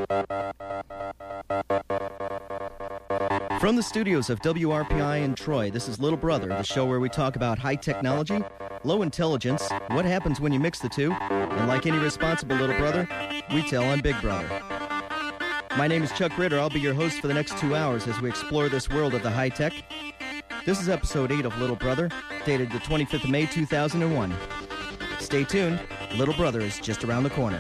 From the studios of WRPI in Troy, this is Little Brother, the show where we talk about high technology, low intelligence, what happens when you mix the two, and like any responsible little brother, we tell on Big Brother. My name is Chuck Ritter. I'll be your host for the next 2 hours as we explore this world of the high tech. This is episode 8 of Little Brother, dated the 25th of May, 2001. Stay tuned. Little Brother is just around the corner.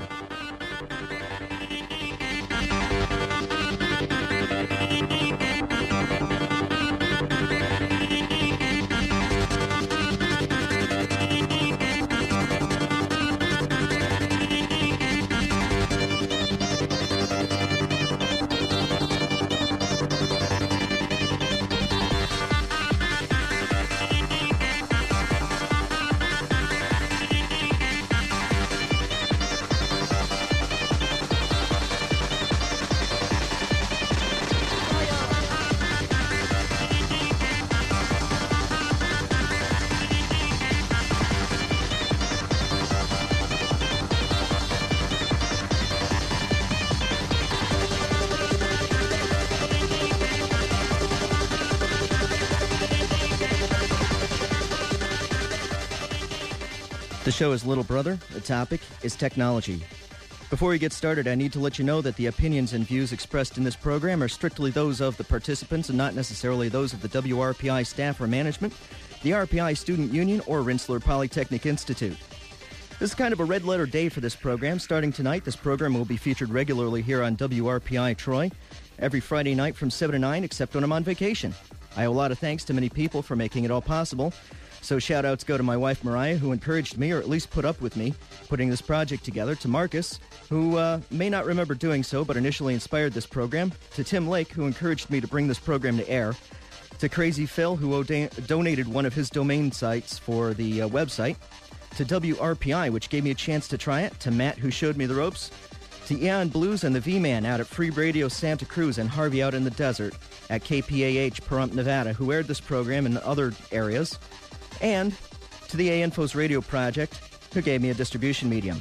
The show is Little Brother. The topic is technology. Before we get started, I need to let you know that the opinions and views expressed in this program are strictly those of the participants and not necessarily those of the WRPI staff or management, the RPI Student Union, or Rensselaer Polytechnic Institute. This is kind of a red-letter day for this program. Starting tonight, this program will be featured regularly here on WRPI Troy every Friday night from 7 to 9, except when I'm on vacation. I owe a lot of thanks to many people for making it all possible. So shout-outs go to my wife, Mariah, who encouraged me, or at least put up with me, putting this project together, to Marcus, who may not remember doing so, but initially inspired this program, to Tim Lake, who encouraged me to bring this program to air, to Crazy Phil, who donated one of his domain sites for the website, to WRPI, which gave me a chance to try it, to Matt, who showed me the ropes, to Eon Blues and the V-Man out at Free Radio Santa Cruz, and Harvey out in the desert at KPAH Pahrump, Nevada, who aired this program in other areas, and to the A-Infos Radio Project, who gave me a distribution medium.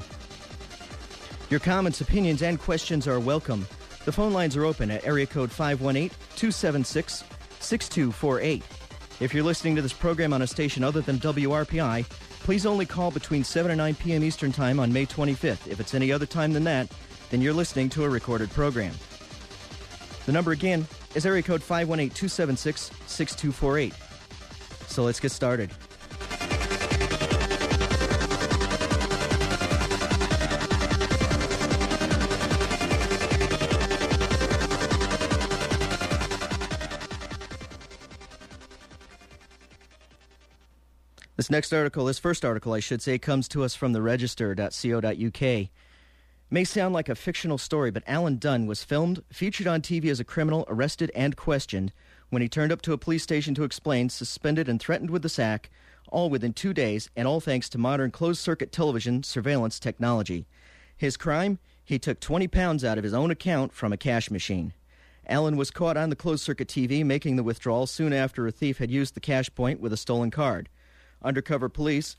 Your comments, opinions, and questions are welcome. The phone lines are open at area code 518-276-6248. If you're listening to this program on a station other than WRPI, please only call between 7 and 9 p.m. Eastern Time on May 25th. If it's any other time than that, then you're listening to a recorded program. The number again is area code 518-276-6248. So let's get started. This first article, I should say, comes to us from the register.co.uk. May sound like a fictional story, but Alan Dunn was filmed, featured on TV as a criminal, arrested and questioned when he turned up to a police station to explain, suspended and threatened with the sack, all within 2 days, and all thanks to modern closed-circuit television surveillance technology. His crime? He took 20 pounds out of his own account from a cash machine. Alan was caught on the closed-circuit TV making the withdrawal soon after a thief had used the cash point with a stolen card. Undercover police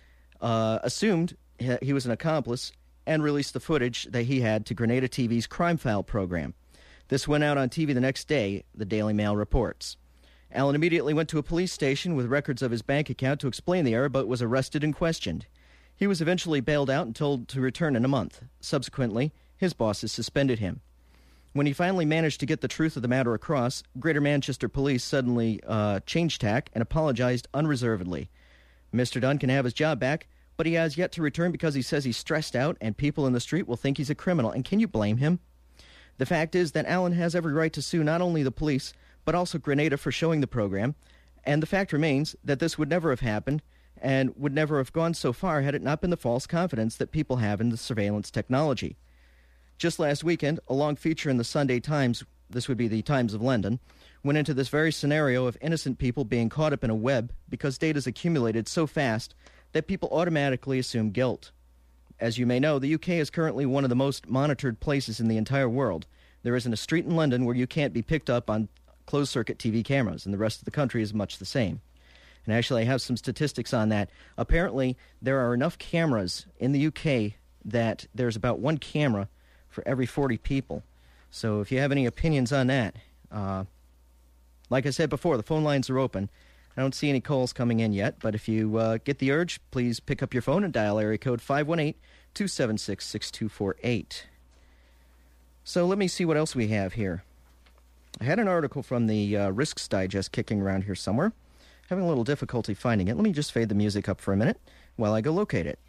assumed he was an accomplice and released the footage that he had to Grenada TV's Crime File program. This went out on TV the next day, the Daily Mail reports. Alan immediately went to a police station with records of his bank account to explain the error, but was arrested and questioned. He was eventually bailed out and told to return in a month. Subsequently, his bosses suspended him. When he finally managed to get the truth of the matter across, Greater Manchester Police suddenly changed tack and apologized unreservedly. Mr. Dunn can have his job back, but he has yet to return because he says he's stressed out and people in the street will think he's a criminal. And can you blame him? The fact is that Alan has every right to sue not only the police, but also Grenada for showing the program. And the fact remains that this would never have happened and would never have gone so far had it not been the false confidence that people have in the surveillance technology. Just last weekend, a long feature in the Sunday Times, this would be the Times of London, went into this very scenario of innocent people being caught up in a web because data is accumulated so fast that people automatically assume guilt. As you may know, the UK is currently one of the most monitored places in the entire world. There isn't a street in London where you can't be picked up on closed-circuit TV cameras, and the rest of the country is much the same. And actually, I have some statistics on that. Apparently, there are enough cameras in the UK that there's about one camera for every 40 people. So if you have any opinions on that, like I said before, the phone lines are open. I don't see any calls coming in yet, but if you get the urge, please pick up your phone and dial area code 518-276-6248. So let me see what else we have here. I had an article from the Risks Digest kicking around here somewhere. Having a little difficulty finding it. Let me just fade the music up for a minute while I go locate it.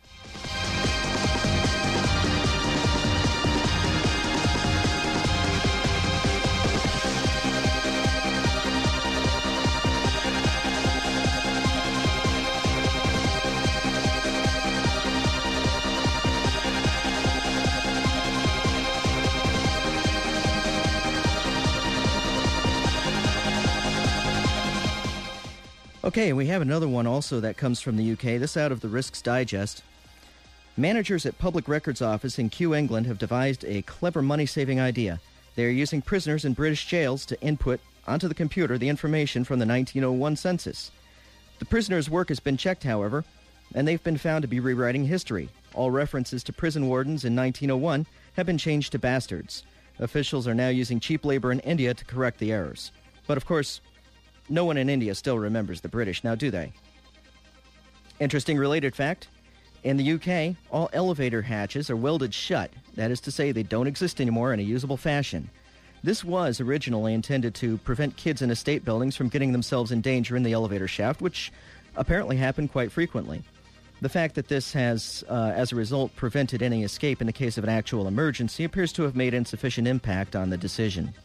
Okay, we have another one also that comes from the UK, this out of the Risks Digest. Managers at Public Records Office in Kew, England have devised a clever money-saving idea. They are using prisoners in British jails to input onto the computer the information from the 1901 census. The prisoners' work has been checked, however, and they've been found to be rewriting history. All references to prison wardens in 1901 have been changed to bastards. Officials are now using cheap labor in India to correct the errors. But of course, no one in India still remembers the British, now do they? Interesting related fact, in the UK, all elevator hatches are welded shut. That is to say, they don't exist anymore in a usable fashion. This was originally intended to prevent kids in estate buildings from getting themselves in danger in the elevator shaft, which apparently happened quite frequently. The fact that this has, as a result, prevented any escape in the case of an actual emergency appears to have made insufficient impact on the decision.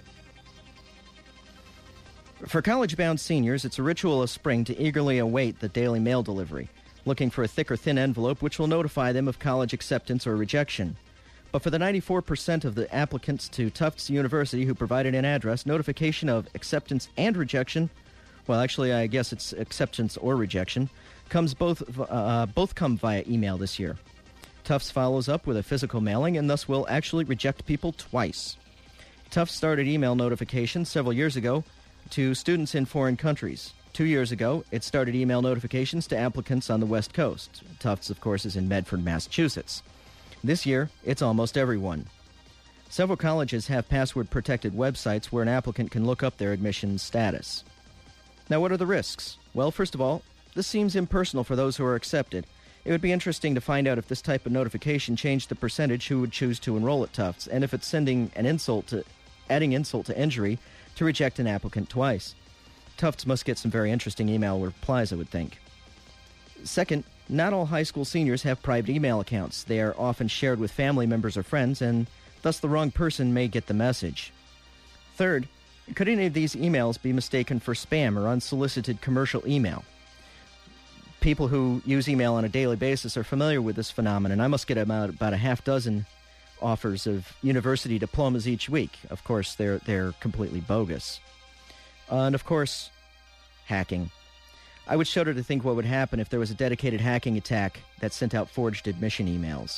For college-bound seniors, it's a ritual of spring to eagerly await the daily mail delivery, looking for a thick or thin envelope which will notify them of college acceptance or rejection. But for the 94% of the applicants to Tufts University who provided an address, notification of acceptance and rejection, well, actually, I guess it's acceptance or rejection, both come via email this year. Tufts follows up with a physical mailing and thus will actually reject people twice. Tufts started email notifications several years ago to students in foreign countries. 2 years ago, it started email notifications to applicants on the West Coast. Tufts, of course, is in Medford, Massachusetts. This year, it's almost everyone. Several colleges have password-protected websites where an applicant can look up their admissions status. Now, what are the risks? Well, first of all, this seems impersonal for those who are accepted. It would be interesting to find out if this type of notification changed the percentage who would choose to enroll at Tufts, and if it's adding insult to injury to reject an applicant twice. Tufts must get some very interesting email replies, I would think. Second, not all high school seniors have private email accounts. They are often shared with family members or friends, and thus the wrong person may get the message. Third, could any of these emails be mistaken for spam or unsolicited commercial email? People who use email on a daily basis are familiar with this phenomenon. I must get about a half dozen offers of university diplomas each week. Of course, they're completely bogus. And of course, hacking. I would shudder to think what would happen if there was a dedicated hacking attack that sent out forged admission emails.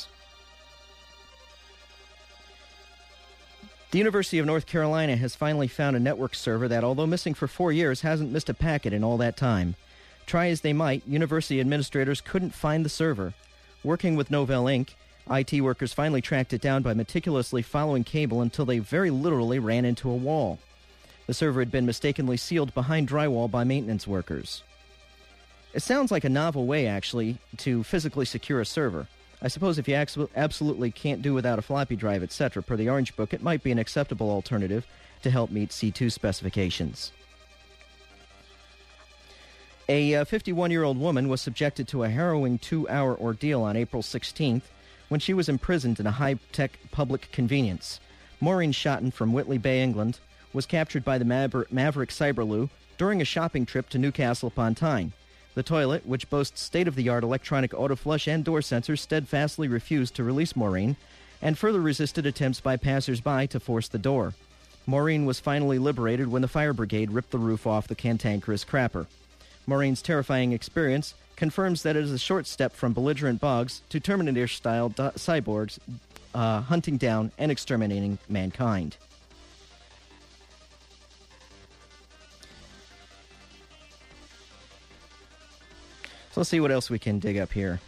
The University of North Carolina has finally found a network server that, although missing for 4 years, hasn't missed a packet in all that time. Try as they might, university administrators couldn't find the server. Working with Novell Inc., IT workers finally tracked it down by meticulously following cable until they very literally ran into a wall. The server had been mistakenly sealed behind drywall by maintenance workers. It sounds like a novel way, actually, to physically secure a server. I suppose if you absolutely can't do without a floppy drive, etc., per the Orange Book, it might be an acceptable alternative to help meet C2 specifications. A 51-year-old woman was subjected to a harrowing 2-hour ordeal on April 16th when she was imprisoned in a high-tech public convenience. Maureen Shotton from Whitley Bay, England, was captured by the Maverick Cyberloo during a shopping trip to Newcastle upon Tyne. The toilet, which boasts state-of-the-art electronic auto-flush and door sensors, steadfastly refused to release Maureen and further resisted attempts by passers-by to force the door. Maureen was finally liberated when the fire brigade ripped the roof off the cantankerous crapper. Maureen's terrifying experience confirms that it is a short step from belligerent bogs to Terminator-style cyborgs hunting down and exterminating mankind. So let's see what else we can dig up here.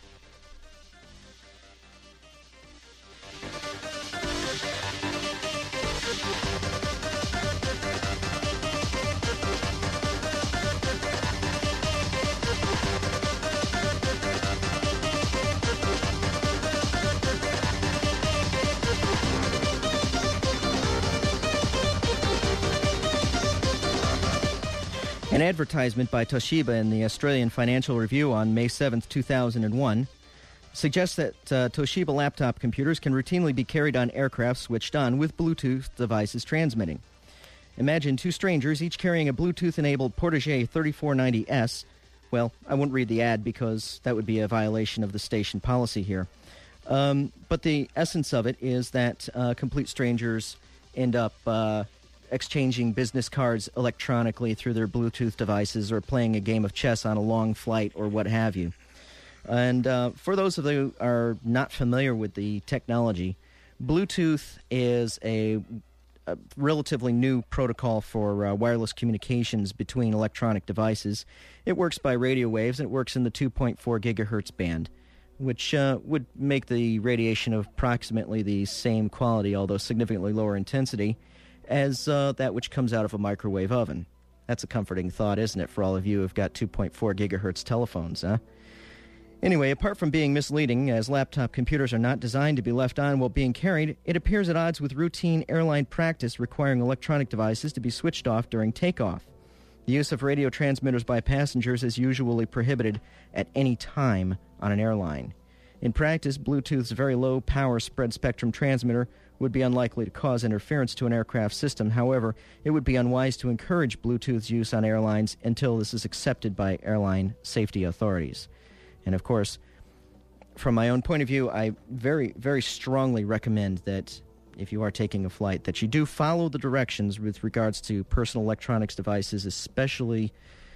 An advertisement by Toshiba in the Australian Financial Review on May 7, 2001, suggests that Toshiba laptop computers can routinely be carried on aircraft switched on with Bluetooth devices transmitting. Imagine two strangers each carrying a Bluetooth-enabled Portage 3490S. Well, I won't read the ad because that would be a violation of the station policy here. But the essence of it is that complete strangers end up exchanging business cards electronically through their Bluetooth devices or playing a game of chess on a long flight or what have you. And for those of you who are not familiar with the technology, Bluetooth is a relatively new protocol for wireless communications between electronic devices. It works by radio waves, and it works in the 2.4 gigahertz band, which would make the radiation of approximately the same quality, although significantly lower intensity, as that which comes out of a microwave oven. That's a comforting thought, isn't it, for all of you who've got 2.4 gigahertz telephones, huh? Anyway, apart from being misleading, as laptop computers are not designed to be left on while being carried, it appears at odds with routine airline practice requiring electronic devices to be switched off during takeoff. The use of radio transmitters by passengers is usually prohibited at any time on an airline. In practice, Bluetooth's very low power spread spectrum transmitter would be unlikely to cause interference to an aircraft system. However, it would be unwise to encourage Bluetooth's use on airlines until this is accepted by airline safety authorities. And of course, from my own point of view, I very, very strongly recommend that if you are taking a flight, that you do follow the directions with regards to personal electronics devices, especially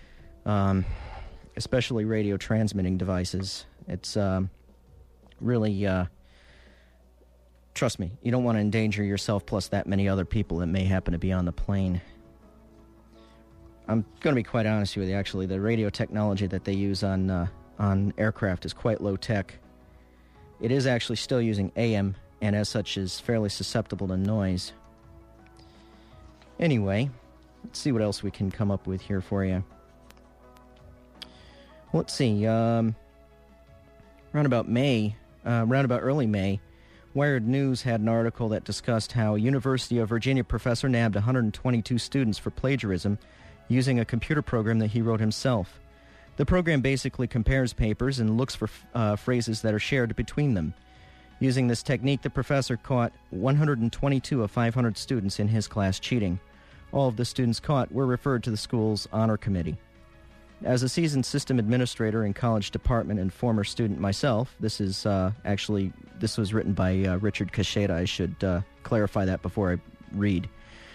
radio transmitting devices. It's really, trust me, you don't want to endanger yourself plus that many other people that may happen to be on the plane. I'm going to be quite honest with you, actually. The radio technology that they use on aircraft is quite low tech. It is actually still using AM, and as such is fairly susceptible to noise. Anyway, let's see what else we can come up with here for you. Let's see. Round about early May, Wired News had an article that discussed how a University of Virginia professor nabbed 122 students for plagiarism using a computer program that he wrote himself. The program basically compares papers and looks for phrases that are shared between them. Using this technique, the professor caught 122 of 500 students in his class cheating. All of the students caught were referred to the school's honor committee. As a seasoned system administrator in college department and former student myself, this was written by Richard Cacheta. I should clarify that before I read.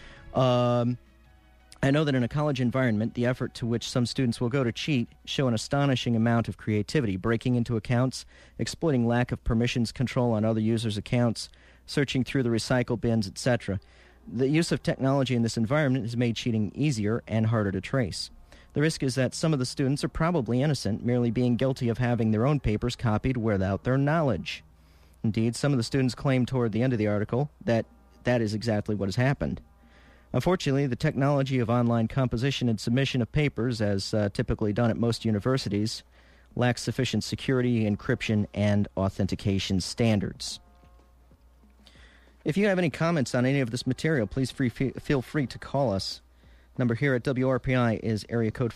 I know that in a college environment, the effort to which some students will go to cheat show an astonishing amount of creativity, breaking into accounts, exploiting lack of permissions control on other users' accounts, searching through the recycle bins, etc. The use of technology in this environment has made cheating easier and harder to trace. The risk is that some of the students are probably innocent, merely being guilty of having their own papers copied without their knowledge. Indeed, some of the students claim toward the end of the article that that is exactly what has happened. Unfortunately, the technology of online composition and submission of papers, as typically done at most universities, lacks sufficient security, encryption, and authentication standards. If you have any comments on any of this material, please feel free to call us. Number here at WRPI is area code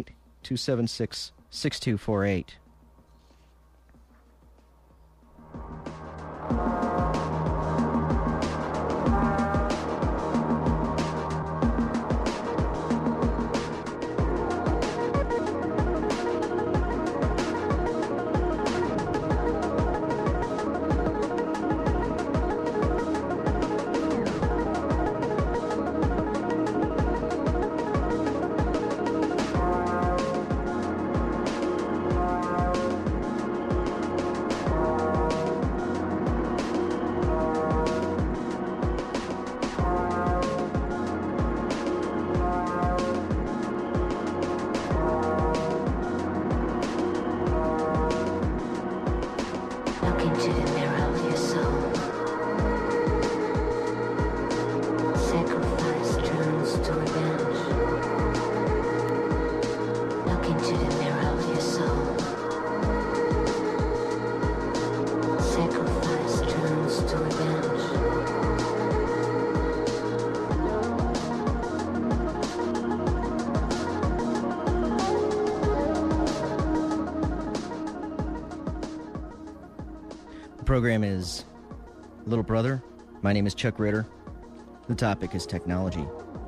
518-276-6248. program is Little Brother. My name is Chuck Ritter. The topic is technology.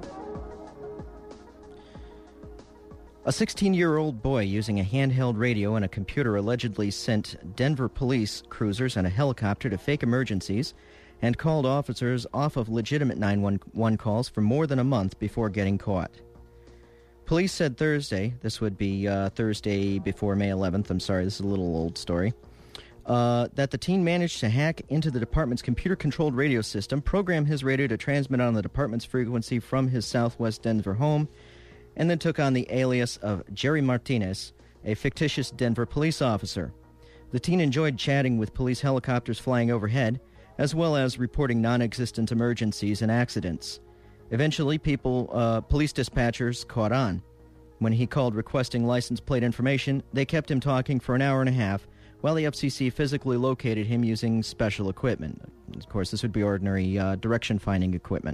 A 16-year-old boy using a handheld radio and a computer allegedly sent Denver police cruisers and a helicopter to fake emergencies and called officers off of legitimate 911 calls for more than a month before getting caught. Police said Thursday, this would be Thursday before May 11th, I'm sorry, this is a little old story, that the teen managed to hack into the department's computer-controlled radio system, program his radio to transmit on the department's frequency from his southwest Denver home, and then took on the alias of Jerry Martinez, a fictitious Denver police officer. The teen enjoyed chatting with police helicopters flying overhead, as well as reporting non-existent emergencies and accidents. Eventually, police dispatchers caught on. When he called requesting license plate information, they kept him talking for an hour and a half, while the FCC physically located him using special equipment. Of course, this would be ordinary direction-finding equipment.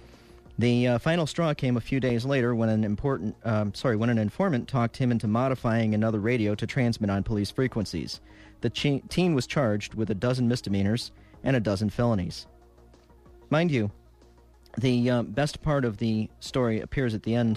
The final straw came a few days later when an informant talked him into modifying another radio to transmit on police frequencies. The teen was charged with 12 misdemeanors and 12 felonies. Mind you, the best part of the story appears at the end.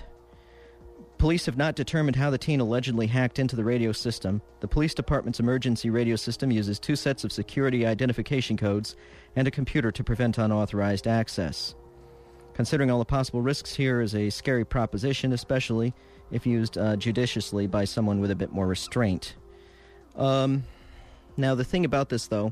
Police have not determined how the teen allegedly hacked into the radio system. The police department's emergency radio system uses 2 sets of security identification codes and a computer to prevent unauthorized access. Considering all the possible risks here is a scary proposition, especially if used judiciously by someone with a bit more restraint. Now, the thing about this, though,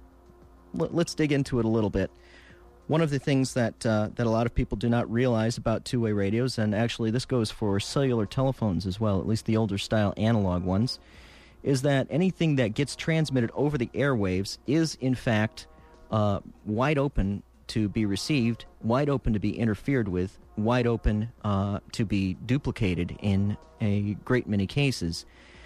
let's dig into it a little bit. One of the things that a lot of people do not realize about two-way radios, and actually this goes for cellular telephones as well, at least the older style analog ones, is that anything that gets transmitted over the airwaves is, in fact, wide open to be received, wide open to be interfered with, wide open to be duplicated in a great many cases.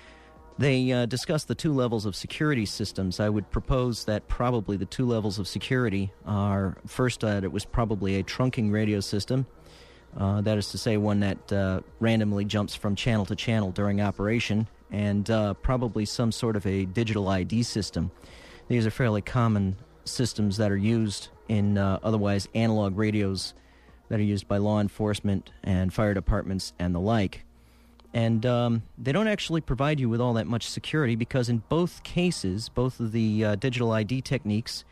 They discussed the 2 levels of security systems. I would propose that probably the 2 levels of security are, first, it was probably a trunking radio system. That is to say, one that randomly jumps from channel to channel during operation, and probably some sort of a digital ID system. These are fairly common systems that are used in otherwise analog radios that are used by law enforcement and fire departments and the like. And they don't actually provide you with all that much security because in both cases, both of the digital ID techniques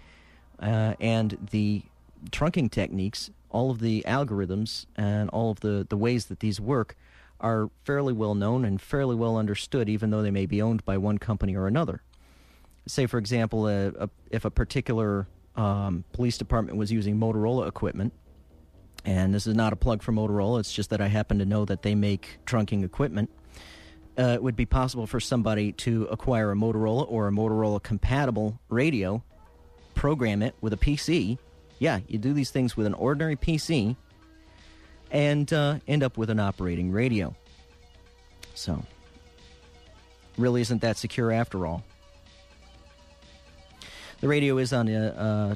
and the trunking techniques, all of the algorithms and all of the ways that these work are fairly well known and fairly well understood, even though they may be owned by one company or another. Say, for example, if a particular police department was using Motorola equipment, and this is not a plug for Motorola, it's just that I happen to know that they make trunking equipment. It would be possible for somebody to acquire a Motorola or a Motorola-compatible radio, program it with a PC. Yeah, you do these things with an ordinary PC, and end up with an operating radio. So, really isn't that secure after all. The radio is on let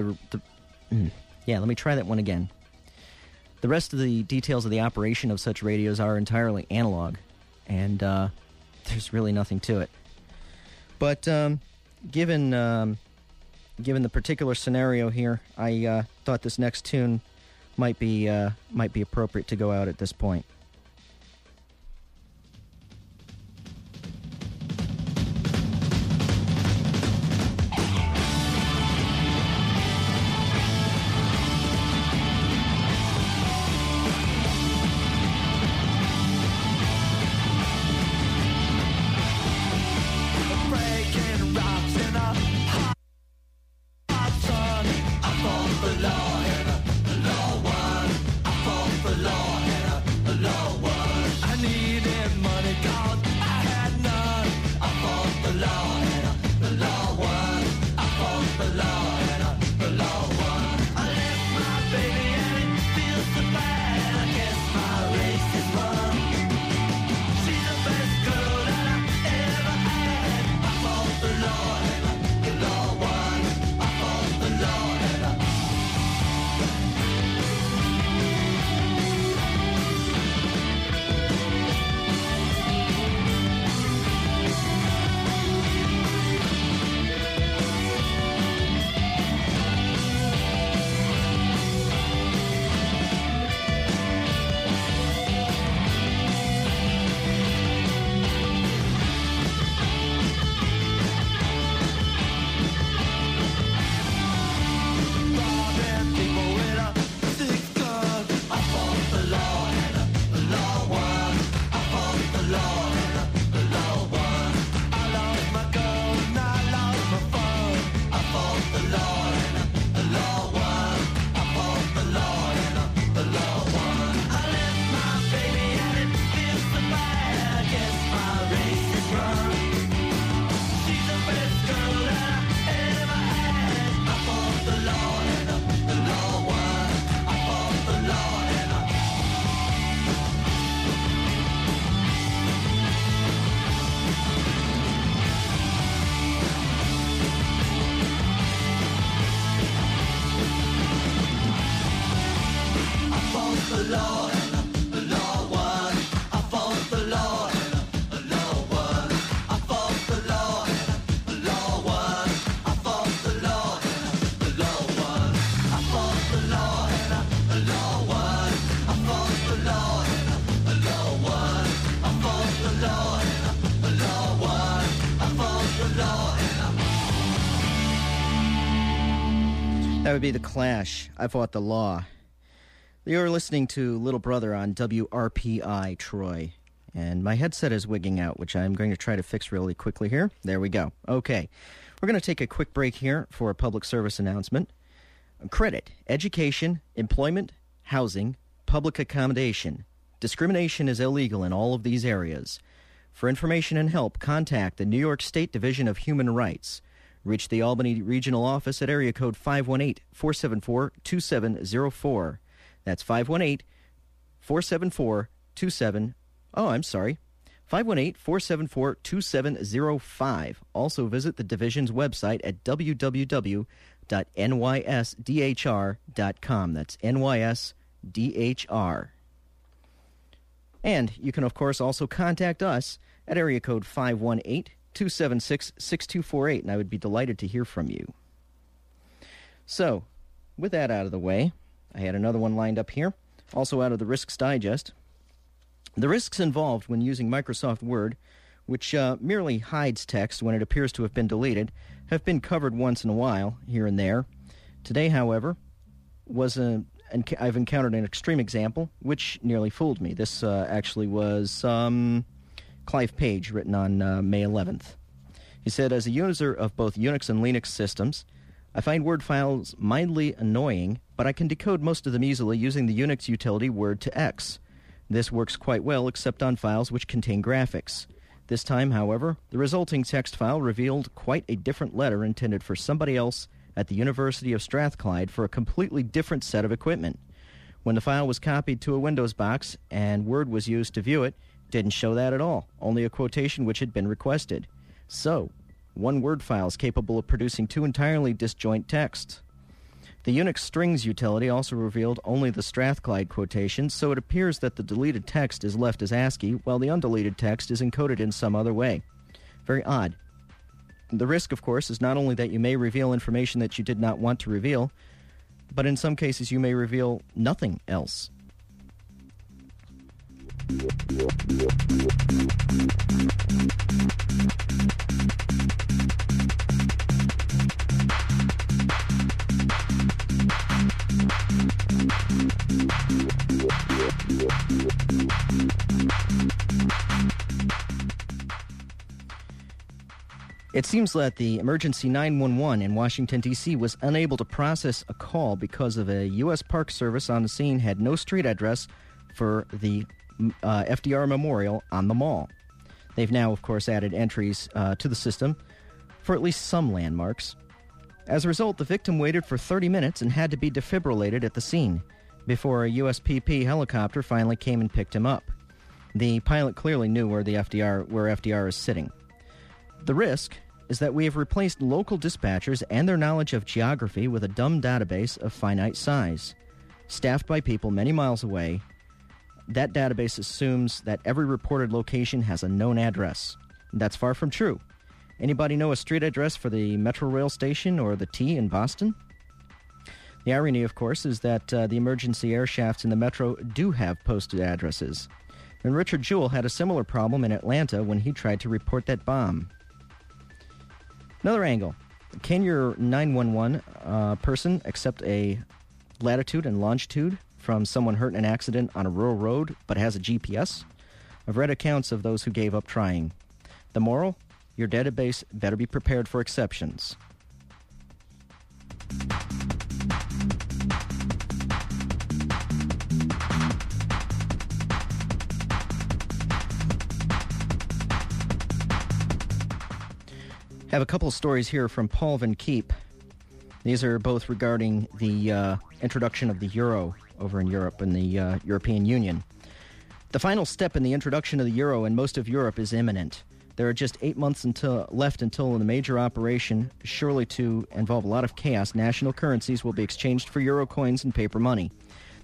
me try that one again. The rest of the details of the operation of such radios are entirely analog, and there's really nothing to it. But given the particular scenario here, I thought this next tune might be appropriate to go out at this point. Law That would be The Clash. I Fought the Law. You're listening to Little Brother on WRPI Troy. And my headset is wigging out, which I'm going to try to fix really quickly here. There we go. Okay. We're going to take a quick break here for a public service announcement. Credit, education, employment, housing, public accommodation. Discrimination is illegal in all of these areas. For information and help, contact the New York State Division of Human Rights. Reach the Albany Regional Office at area code 518-474-2704. That's 518-474-27... Oh, I'm sorry. 518-474-2705. Also visit the division's website at www.nysdhr.com. That's NYSDHR. And you can, of course, also contact us at area code 518-276-6248, and I would be delighted to hear from you. So, with that out of the way, I had another one lined up here, also out of the Risks Digest. The risks involved when using Microsoft Word, which merely hides text when it appears to have been deleted, have been covered once in a while, here and there. Today, however, I've encountered an extreme example, which nearly fooled me. This actually was Clive Page, written on May 11th. He said, as a user of both Unix and Linux systems, I find Word files mildly annoying, but I can decode most of them easily using the Unix utility Word2X. This works quite well, except on files which contain graphics. This time, however, the resulting text file revealed quite a different letter intended for somebody else at the University of Strathclyde for a completely different set of equipment. When the file was copied to a Windows box and Word was used to view it, it didn't show that at all, only a quotation which had been requested. So, one Word file is capable of producing two entirely disjoint texts. The Unix strings utility also revealed only the Strathclyde quotation, so it appears that the deleted text is left as ASCII, while the undeleted text is encoded in some other way. Very odd. The risk, of course, is not only that you may reveal information that you did not want to reveal, but in some cases you may reveal nothing else. It seems that the emergency 911 in Washington, D.C. was unable to process a call because of a U.S. Park Service on the scene had no street address for the FDR Memorial on the mall. They've now, of course, added entries to the system for at least some landmarks. As a result, the victim waited for 30 minutes and had to be defibrillated at the scene before a USPP helicopter finally came and picked him up. The pilot clearly knew where FDR is sitting. The risk is that we have replaced local dispatchers and their knowledge of geography with a dumb database of finite size. Staffed by people many miles away, that database assumes that every reported location has a known address. That's far from true. Anybody know a street address for the Metro Rail station or the T in Boston? The irony, of course, is that the emergency air shafts in the Metro do have posted addresses. And Richard Jewell had a similar problem in Atlanta when he tried to report that bomb. Another angle. Can your 911 person accept a latitude and longitude from someone hurt in an accident on a rural road but has a GPS? I've read accounts of those who gave up trying. The moral? Your database better be prepared for exceptions. Have a couple of stories here from Paul Van Keep. These are both regarding the introduction of the euro over in Europe and the European Union. The final step in the introduction of the euro in most of Europe is imminent. There are just 8 months left until the major operation, surely to involve a lot of chaos, national currencies will be exchanged for euro coins and paper money.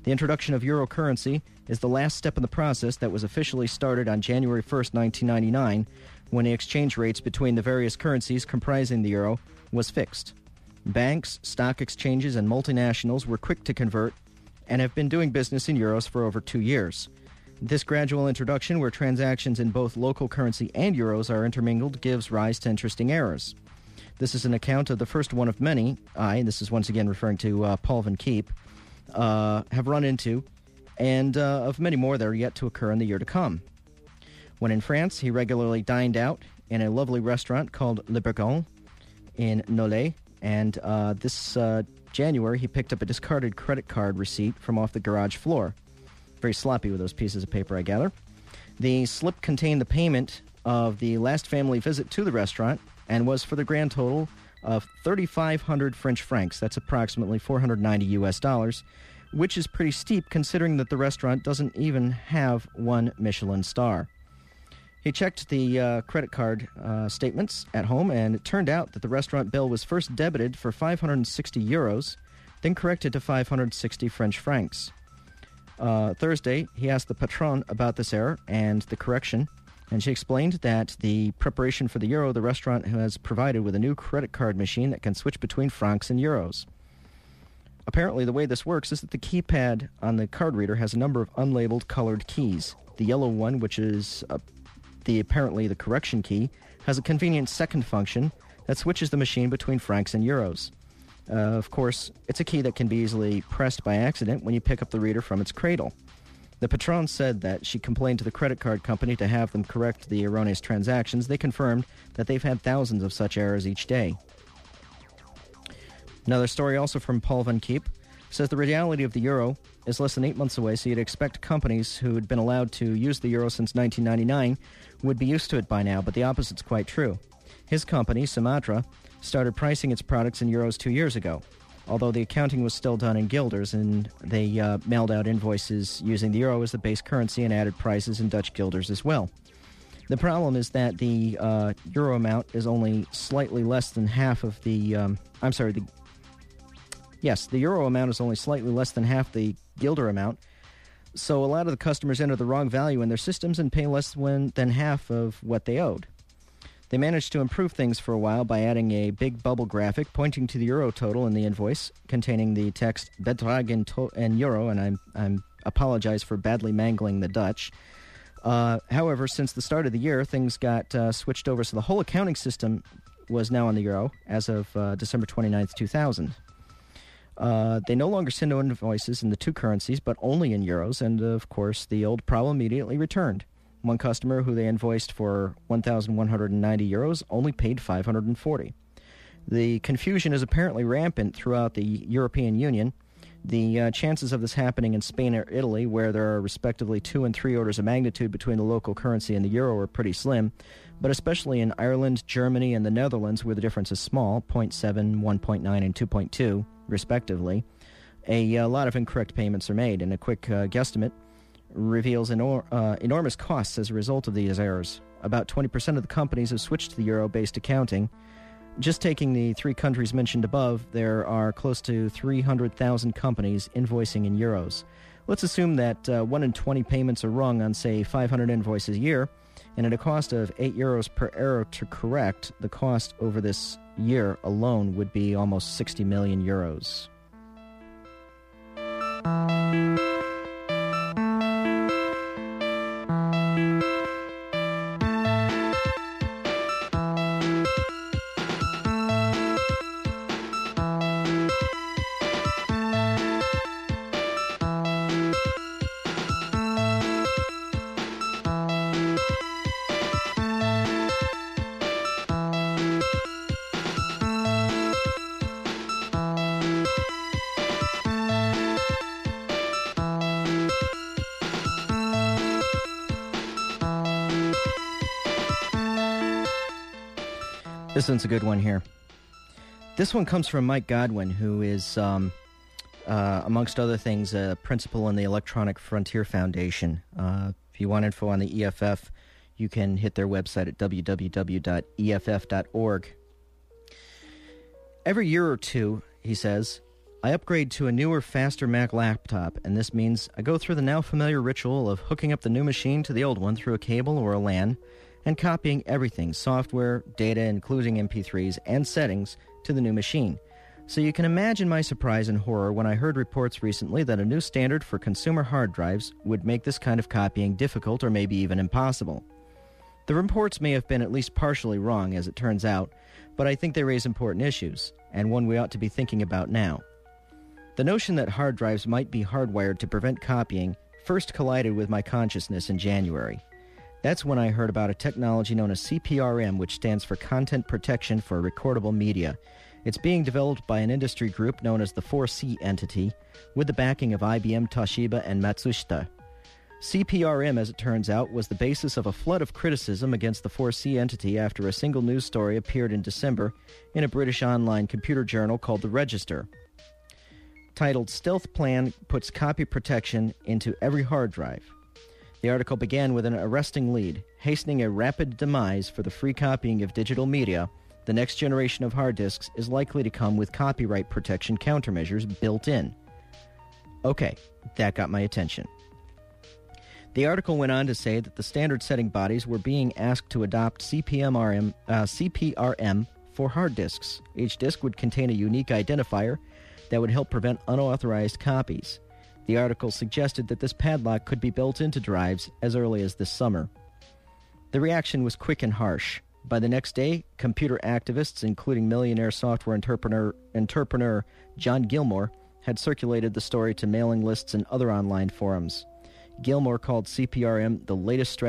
The introduction of euro currency is the last step in the process that was officially started on January 1st, 1999, when the exchange rates between the various currencies comprising the euro was fixed. Banks, stock exchanges, and multinationals were quick to convert and have been doing business in euros for over 2 years. This gradual introduction, where transactions in both local currency and euros are intermingled, gives rise to interesting errors. This is an account of the first one of many this is once again referring to Paul Van Keep, have run into, and of many more that are yet to occur in the year to come. When in France, he regularly dined out in a lovely restaurant called Le Bergon in Nolay, and this January he picked up a discarded credit card receipt from off the garage floor. Very sloppy with those pieces of paper, I gather. The slip contained the payment of the last family visit to the restaurant and was for the grand total of 3,500 French francs. That's approximately $490 US, which is pretty steep considering that the restaurant doesn't even have one Michelin star. He checked the credit card statements at home, and it turned out that the restaurant bill was first debited for 560 euros, then corrected to 560 French francs. Thursday, he asked the patron about this error and the correction, and she explained that the preparation for the euro, the restaurant has provided with a new credit card machine that can switch between francs and euros. Apparently, the way this works is that the keypad on the card reader has a number of unlabeled colored keys. The yellow one, which is apparently the correction key, has a convenient second function that switches the machine between francs and euros. Of course, it's a key that can be easily pressed by accident when you pick up the reader from its cradle. The patron said that she complained to the credit card company to have them correct the erroneous transactions. They confirmed that they've had thousands of such errors each day. Another story also from Paul Van Keep says the reality of the euro is less than 8 months away, so you'd expect companies who had been allowed to use the euro since 1999 would be used to it by now, but the opposite's quite true. His company, Sumatra, started pricing its products in euros 2 years ago, although the accounting was still done in guilders, and they mailed out invoices using the euro as the base currency and added prices in Dutch guilders as well. The problem is that the euro amount is only slightly less than half of the... the euro amount is only slightly less than half the guilder amount, so a lot of the customers enter the wrong value in their systems and pay less than half of what they owed. They managed to improve things for a while by adding a big bubble graphic pointing to the euro total in the invoice, containing the text Bedrag in euro, and I apologize for badly mangling the Dutch. However, since the start of the year, things got switched over, so the whole accounting system was now on the euro as of December 29th, 2000. They no longer send invoices in the two currencies, but only in euros, and of course the old problem immediately returned. One customer who they invoiced for 1,190 euros only paid 540. The confusion is apparently rampant throughout the European Union. The chances of this happening in Spain or Italy, where there are respectively 2 and 3 orders of magnitude between the local currency and the euro, are pretty slim, but especially in Ireland, Germany, and the Netherlands, where the difference is small, 0.7, 1.9, and 2.2, respectively, a lot of incorrect payments are made, and a quick guesstimate reveals enormous costs as a result of these errors. About 20% of the companies have switched to the euro-based accounting. Just taking the 3 countries mentioned above, there are close to 300,000 companies invoicing in euros. Let's assume that 1 in 20 payments are wrong on, say, 500 invoices a year, and at a cost of €8 per error to correct, the cost over this year alone would be almost 60 million euros. This one's a good one here. This one comes from Mike Godwin, who is, amongst other things, a principal in the Electronic Frontier Foundation. If you want info on the EFF, you can hit their website at www.eff.org. Every year or two, he says, I upgrade to a newer, faster Mac laptop, and this means I go through the now familiar ritual of hooking up the new machine to the old one through a cable or a LAN, and copying everything, software, data, including MP3s, and settings, to the new machine. So you can imagine my surprise and horror when I heard reports recently that a new standard for consumer hard drives would make this kind of copying difficult or maybe even impossible. The reports may have been at least partially wrong, as it turns out, but I think they raise important issues, and one we ought to be thinking about now. The notion that hard drives might be hardwired to prevent copying first collided with my consciousness in January. That's when I heard about a technology known as CPRM, which stands for Content Protection for Recordable Media. It's being developed by an industry group known as the 4C entity, with the backing of IBM, Toshiba, and Matsushita. CPRM, as it turns out, was the basis of a flood of criticism against the 4C entity after a single news story appeared in December in a British online computer journal called The Register. Titled "Stealth Plan Puts Copy Protection into Every Hard Drive." The article began with an arresting lead, hastening a rapid demise for the free copying of digital media. The next generation of hard disks is likely to come with copyright protection countermeasures built in. Okay, that got my attention. The article went on to say that the standard-setting bodies were being asked to adopt CPRM for hard disks. Each disk would contain a unique identifier that would help prevent unauthorized copies. The article suggested that this padlock could be built into drives as early as this summer. The reaction was quick and harsh. By the next day, computer activists, including millionaire software entrepreneur John Gilmore, had circulated the story to mailing lists and other online forums. Gilmore called CPRM the latest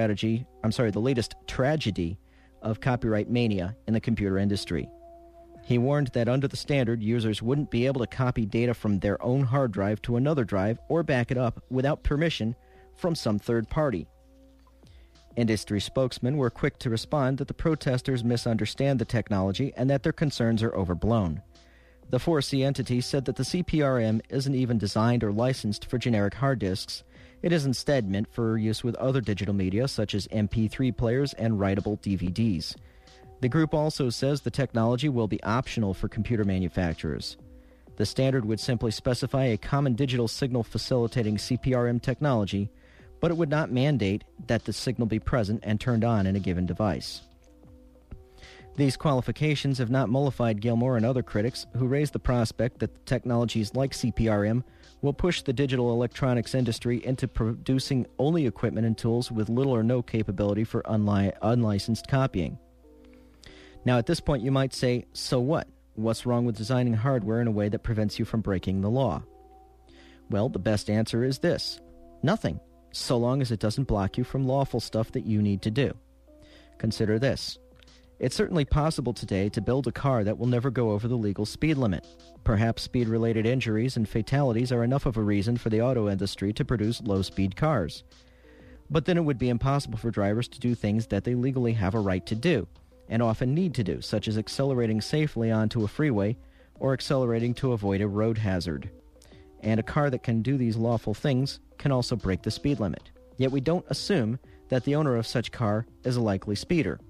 tragedy of copyright mania in the computer industry. He warned that under the standard, users wouldn't be able to copy data from their own hard drive to another drive or back it up without permission from some third party. Industry spokesmen were quick to respond that the protesters misunderstand the technology and that their concerns are overblown. The 4C entity said that the CPRM isn't even designed or licensed for generic hard disks. It is instead meant for use with other digital media such as MP3 players and writable DVDs. The group also says the technology will be optional for computer manufacturers. The standard would simply specify a common digital signal facilitating CPRM technology, but it would not mandate that the signal be present and turned on in a given device. These qualifications have not mollified Gilmore and other critics who raise the prospect that technologies like CPRM will push the digital electronics industry into producing only equipment and tools with little or no capability for unlicensed copying. Now, at this point, you might say, so what? What's wrong with designing hardware in a way that prevents you from breaking the law? Well, the best answer is this: nothing, so long as it doesn't block you from lawful stuff that you need to do. Consider this. It's certainly possible today to build a car that will never go over the legal speed limit. Perhaps speed-related injuries and fatalities are enough of a reason for the auto industry to produce low-speed cars. But then it would be impossible for drivers to do things that they legally have a right to do, and often need to do, such as accelerating safely onto a freeway or accelerating to avoid a road hazard. And a car that can do these lawful things can also break the speed limit. Yet we don't assume that the owner of such car is a likely speeder.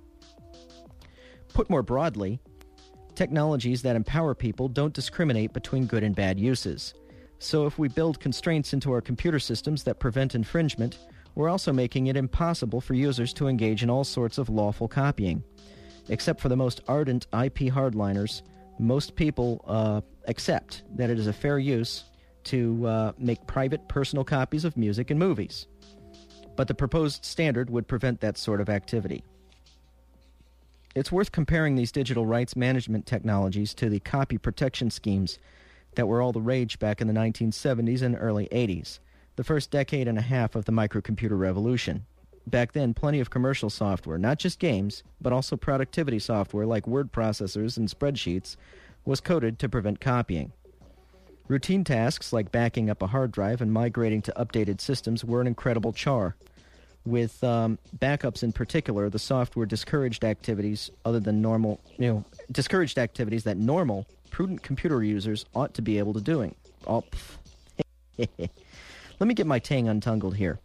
Put more broadly, technologies that empower people don't discriminate between good and bad uses. So if we build constraints into our computer systems that prevent infringement, we're also making it impossible for users to engage in all sorts of lawful copying. Except for the most ardent IP hardliners, most people accept that it is a fair use to make private personal copies of music and movies. But the proposed standard would prevent that sort of activity. It's worth comparing these digital rights management technologies to the copy protection schemes that were all the rage back in the 1970s and early 80s, the first decade and a half of the microcomputer revolution. Back then, plenty of commercial software, not just games, but also productivity software like word processors and spreadsheets, was coded to prevent copying. Routine tasks like backing up a hard drive and migrating to updated systems were an incredible chore. With backups in particular, the software discouraged activities that normal, prudent computer users ought to be able to doing. Let me get my tang untangled here.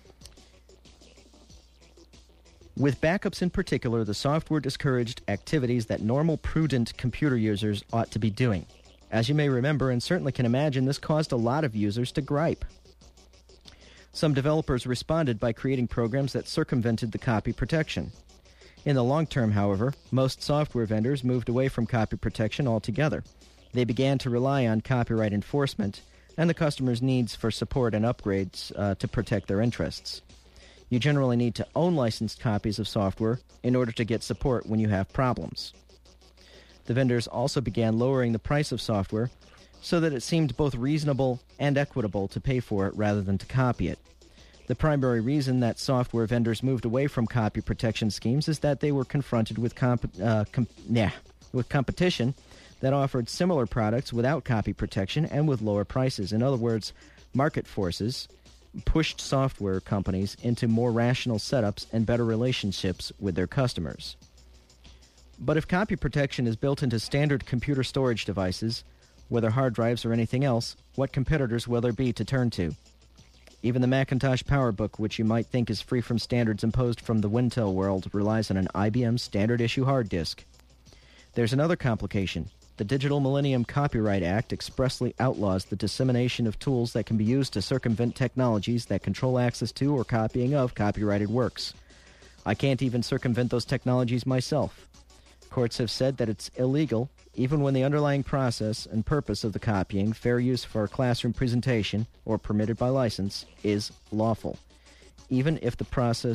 With backups in particular, the software discouraged activities that normal, prudent computer users ought to be doing. As you may remember and certainly can imagine, this caused a lot of users to gripe. Some developers responded by creating programs that circumvented the copy protection. In the long term, however, most software vendors moved away from copy protection altogether. They began to rely on copyright enforcement and the customer's needs for support and upgrades to protect their interests. You generally need to own licensed copies of software in order to get support when you have problems. The vendors also began lowering the price of software so that it seemed both reasonable and equitable to pay for it rather than to copy it. The primary reason that software vendors moved away from copy protection schemes is that they were confronted with competition that offered similar products without copy protection and with lower prices. In other words, market forces pushed software companies into more rational setups and better relationships with their customers. But if copy protection is built into standard computer storage devices, whether hard drives or anything else, what competitors will there be to turn to? Even the Macintosh PowerBook, which you might think is free from standards imposed from the Wintel world, relies on an IBM standard issue hard disk. There's another complication. The Digital Millennium Copyright Act expressly outlaws the dissemination of tools that can be used to circumvent technologies that control access to or copying of copyrighted works. I can't even circumvent those technologies myself. Courts have said that it's illegal, even when the underlying process and purpose of the copying, fair use for a classroom presentation, or permitted by license, is lawful. Even if the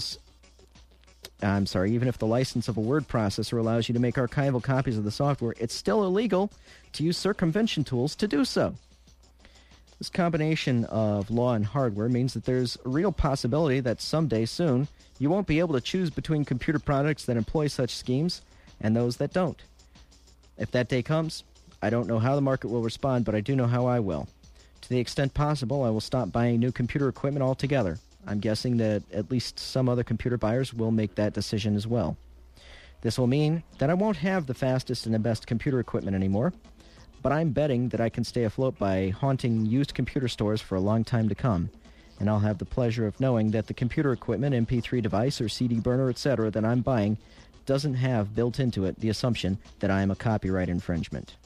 license of a word processor allows you to make archival copies of the software, it's still illegal to use circumvention tools to do so. This combination of law and hardware means that there's a real possibility that someday soon you won't be able to choose between computer products that employ such schemes and those that don't. If that day comes, I don't know how the market will respond, but I do know how I will. To the extent possible, I will stop buying new computer equipment altogether. I'm guessing that at least some other computer buyers will make that decision as well. This will mean that I won't have the fastest and the best computer equipment anymore, but I'm betting that I can stay afloat by haunting used computer stores for a long time to come, and I'll have the pleasure of knowing that the computer equipment, MP3 device, or CD burner, etc. that I'm buying doesn't have built into it the assumption that I am a copyright infringement.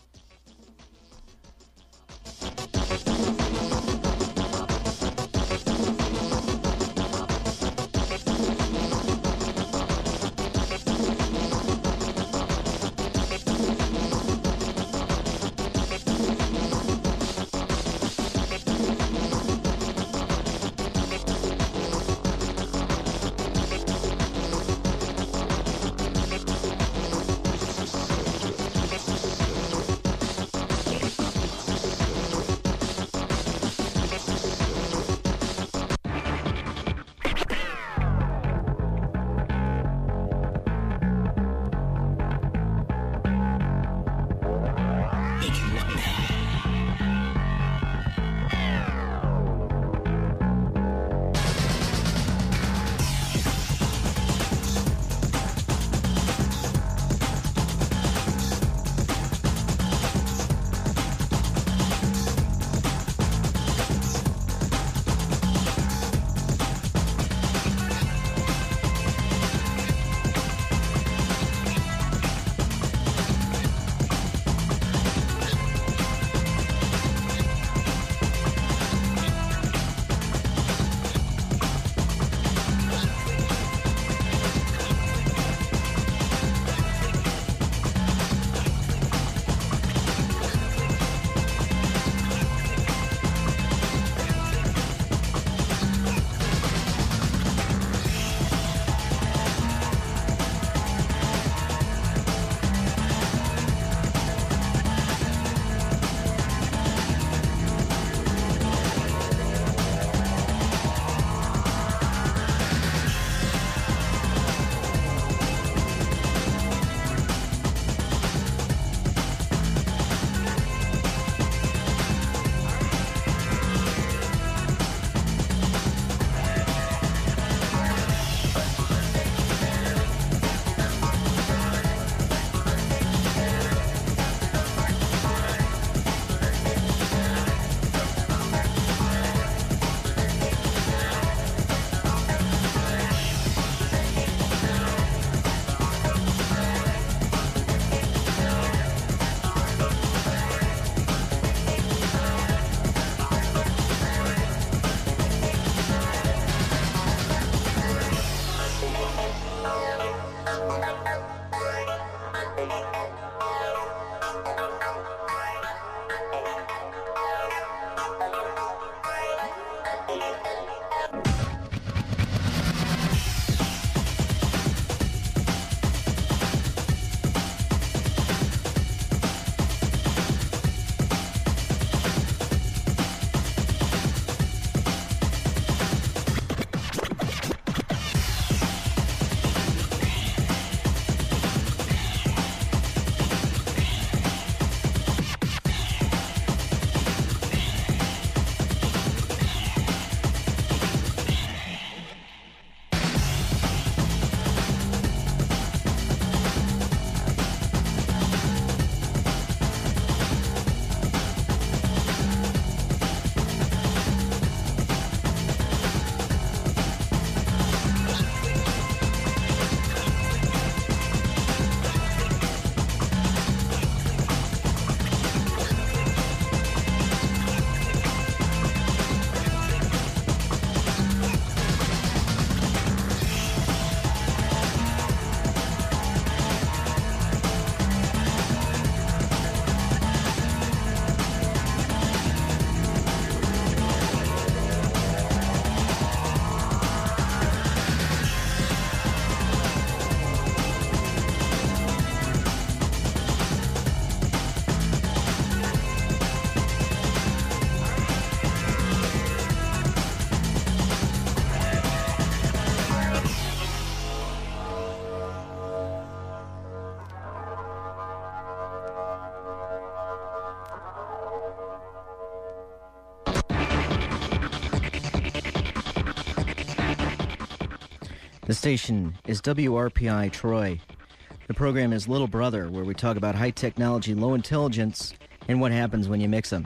The station is WRPI Troy. The program is Little Brother, where we talk about high technology, low intelligence, and what happens when you mix them.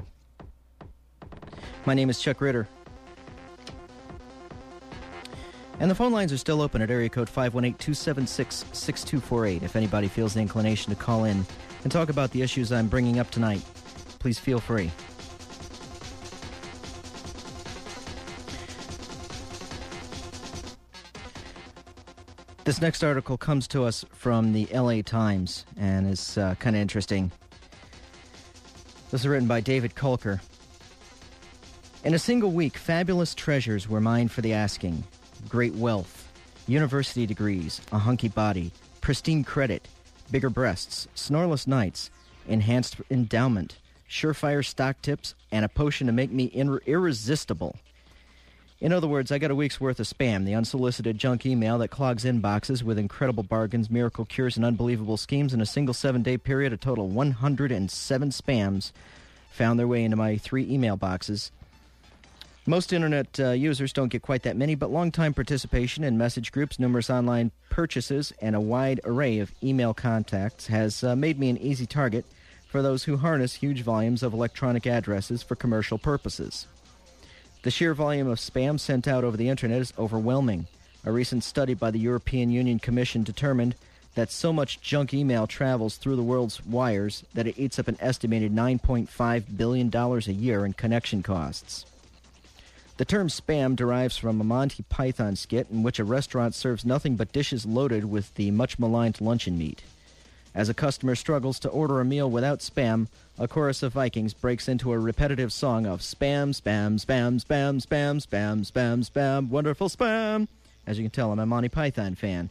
My name is Chuck Ritter. And the phone lines are still open at area code 518-276-6248. If anybody feels the inclination to call in and talk about the issues I'm bringing up tonight, please feel free. This next article comes to us from the LA Times and is kind of interesting. This is written by David Kolker. In a single week, fabulous treasures were mine for the asking. Great wealth, university degrees, a hunky body, pristine credit, bigger breasts, snoreless nights, enhanced endowment, surefire stock tips, and a potion to make me irresistible. In other words, I got a week's worth of spam, the unsolicited junk email that clogs inboxes with incredible bargains, miracle cures, and unbelievable schemes. In a single 7-day period, a total 107 spams found their way into my 3 email boxes. Most internet users don't get quite that many, but long-time participation in message groups, numerous online purchases, and a wide array of email contacts has made me an easy target for those who harness huge volumes of electronic addresses for commercial purposes. The sheer volume of spam sent out over the internet is overwhelming. A recent study by the European Union Commission determined that so much junk email travels through the world's wires that it eats up an estimated $9.5 billion a year in connection costs. The term spam derives from a Monty Python skit in which a restaurant serves nothing but dishes loaded with the much-maligned luncheon meat. As a customer struggles to order a meal without spam, a chorus of Vikings breaks into a repetitive song of spam, spam, spam, spam, spam, spam, spam, spam, wonderful spam. As you can tell, I'm a Monty Python fan.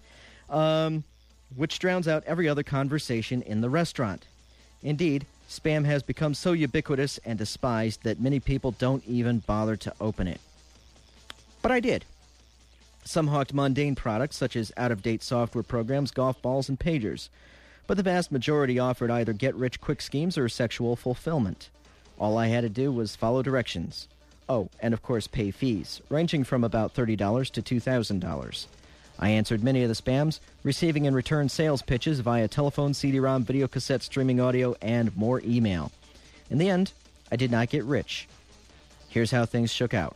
Which drowns out every other conversation in the restaurant. Indeed, spam has become so ubiquitous and despised that many people don't even bother to open it. But I did. Some hawked mundane products such as out-of-date software programs, golf balls, and pagers. But the vast majority offered either get-rich-quick schemes or sexual fulfillment. All I had to do was follow directions. Oh, and of course pay fees, ranging from about $30 to $2,000. I answered many of the spams, receiving in return sales pitches via telephone, CD-ROM, video cassette, streaming audio, and more email. In the end, I did not get rich. Here's how things shook out.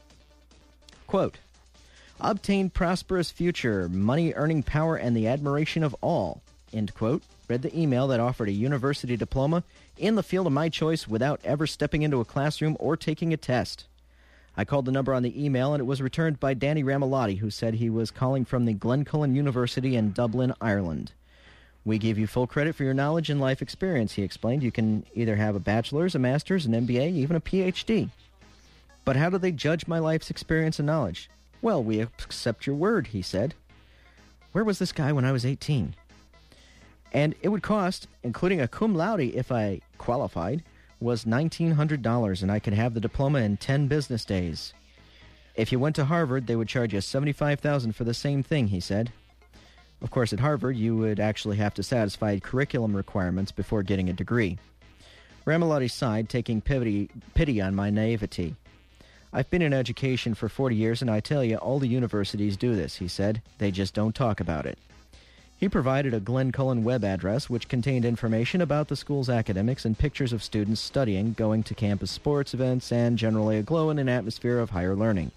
Quote, obtained prosperous future, money earning power, and the admiration of all. End quote, read the email that offered a university diploma in the field of my choice without ever stepping into a classroom or taking a test. I called the number on the email, and it was returned by Danny Ramalotti, who said he was calling from the Glencullen University in Dublin, Ireland. We give you full credit for your knowledge and life experience, he explained. You can either have a bachelor's, a master's, an MBA, even a PhD. But how do they judge my life's experience and knowledge? Well, we accept your word, he said. Where was this guy when I was 18? And it would cost, including a cum laude if I qualified, was $1,900, and I could have the diploma in 10 business days. If you went to Harvard, they would charge you $75,000 for the same thing, he said. Of course, at Harvard, you would actually have to satisfy curriculum requirements before getting a degree. Ramalotti sighed, taking pity on my naivety. I've been in education for 40 years, and I tell you, all the universities do this, he said. They just don't talk about it. He provided a Glencullen web address which contained information about the school's academics and pictures of students studying, going to campus sports events, and generally aglow in an atmosphere of higher learning.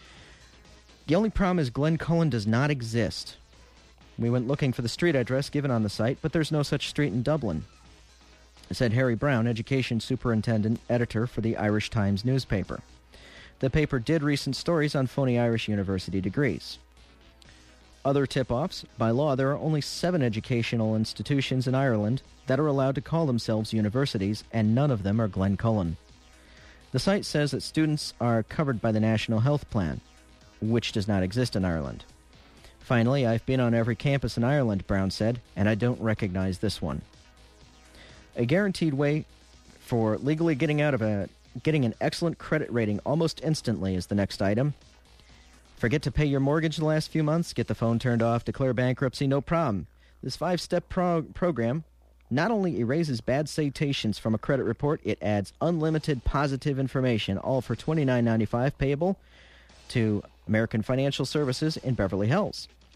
The only problem is Glencullen does not exist. We went looking for the street address given on the site, but there's no such street in Dublin, said Harry Brown, education superintendent editor for the Irish Times newspaper. The paper did recent stories on phony Irish university degrees. Other tip-offs. By law, there are only 7 educational institutions in Ireland that are allowed to call themselves universities, and none of them are Glencullen. The site says that students are covered by the National Health Plan, which does not exist in Ireland. Finally, I've been on every campus in Ireland, Brown said, and I don't recognize this one. A guaranteed way for legally getting an excellent credit rating almost instantly is the next item. Forget to pay your mortgage the last few months? Get the phone turned off, declare bankruptcy, no problem. This 5-step program not only erases bad citations from a credit report, it adds unlimited positive information, all for $29.95 payable to American Financial Services in Beverly Hills.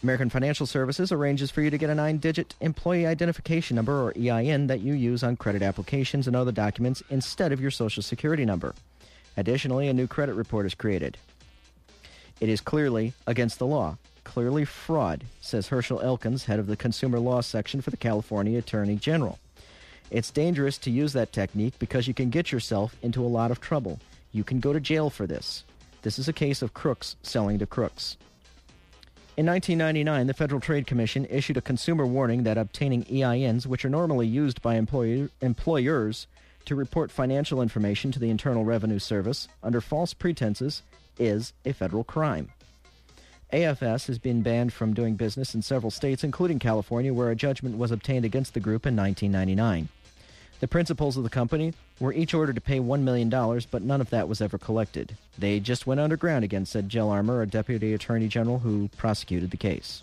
American Financial Services arranges for you to get a 9-digit employee identification number, or EIN, that you use on credit applications and other documents instead of your Social Security number. Additionally, a new credit report is created. It is clearly against the law, clearly fraud, says Herschel Elkins, head of the Consumer Law Section for the California Attorney General. It's dangerous to use that technique because you can get yourself into a lot of trouble. You can go to jail for this. This is a case of crooks selling to crooks. In 1999, the Federal Trade Commission issued a consumer warning that obtaining EINs, which are normally used by employers to report financial information to the Internal Revenue Service under false pretenses, is a federal crime. AFS has been banned from doing business in several states, including California, where a judgment was obtained against the group in 1999. The principals of the company were each ordered to pay $1 million, but none of that was ever collected. They just went underground again, said Jill Armour, a deputy attorney general who prosecuted the case.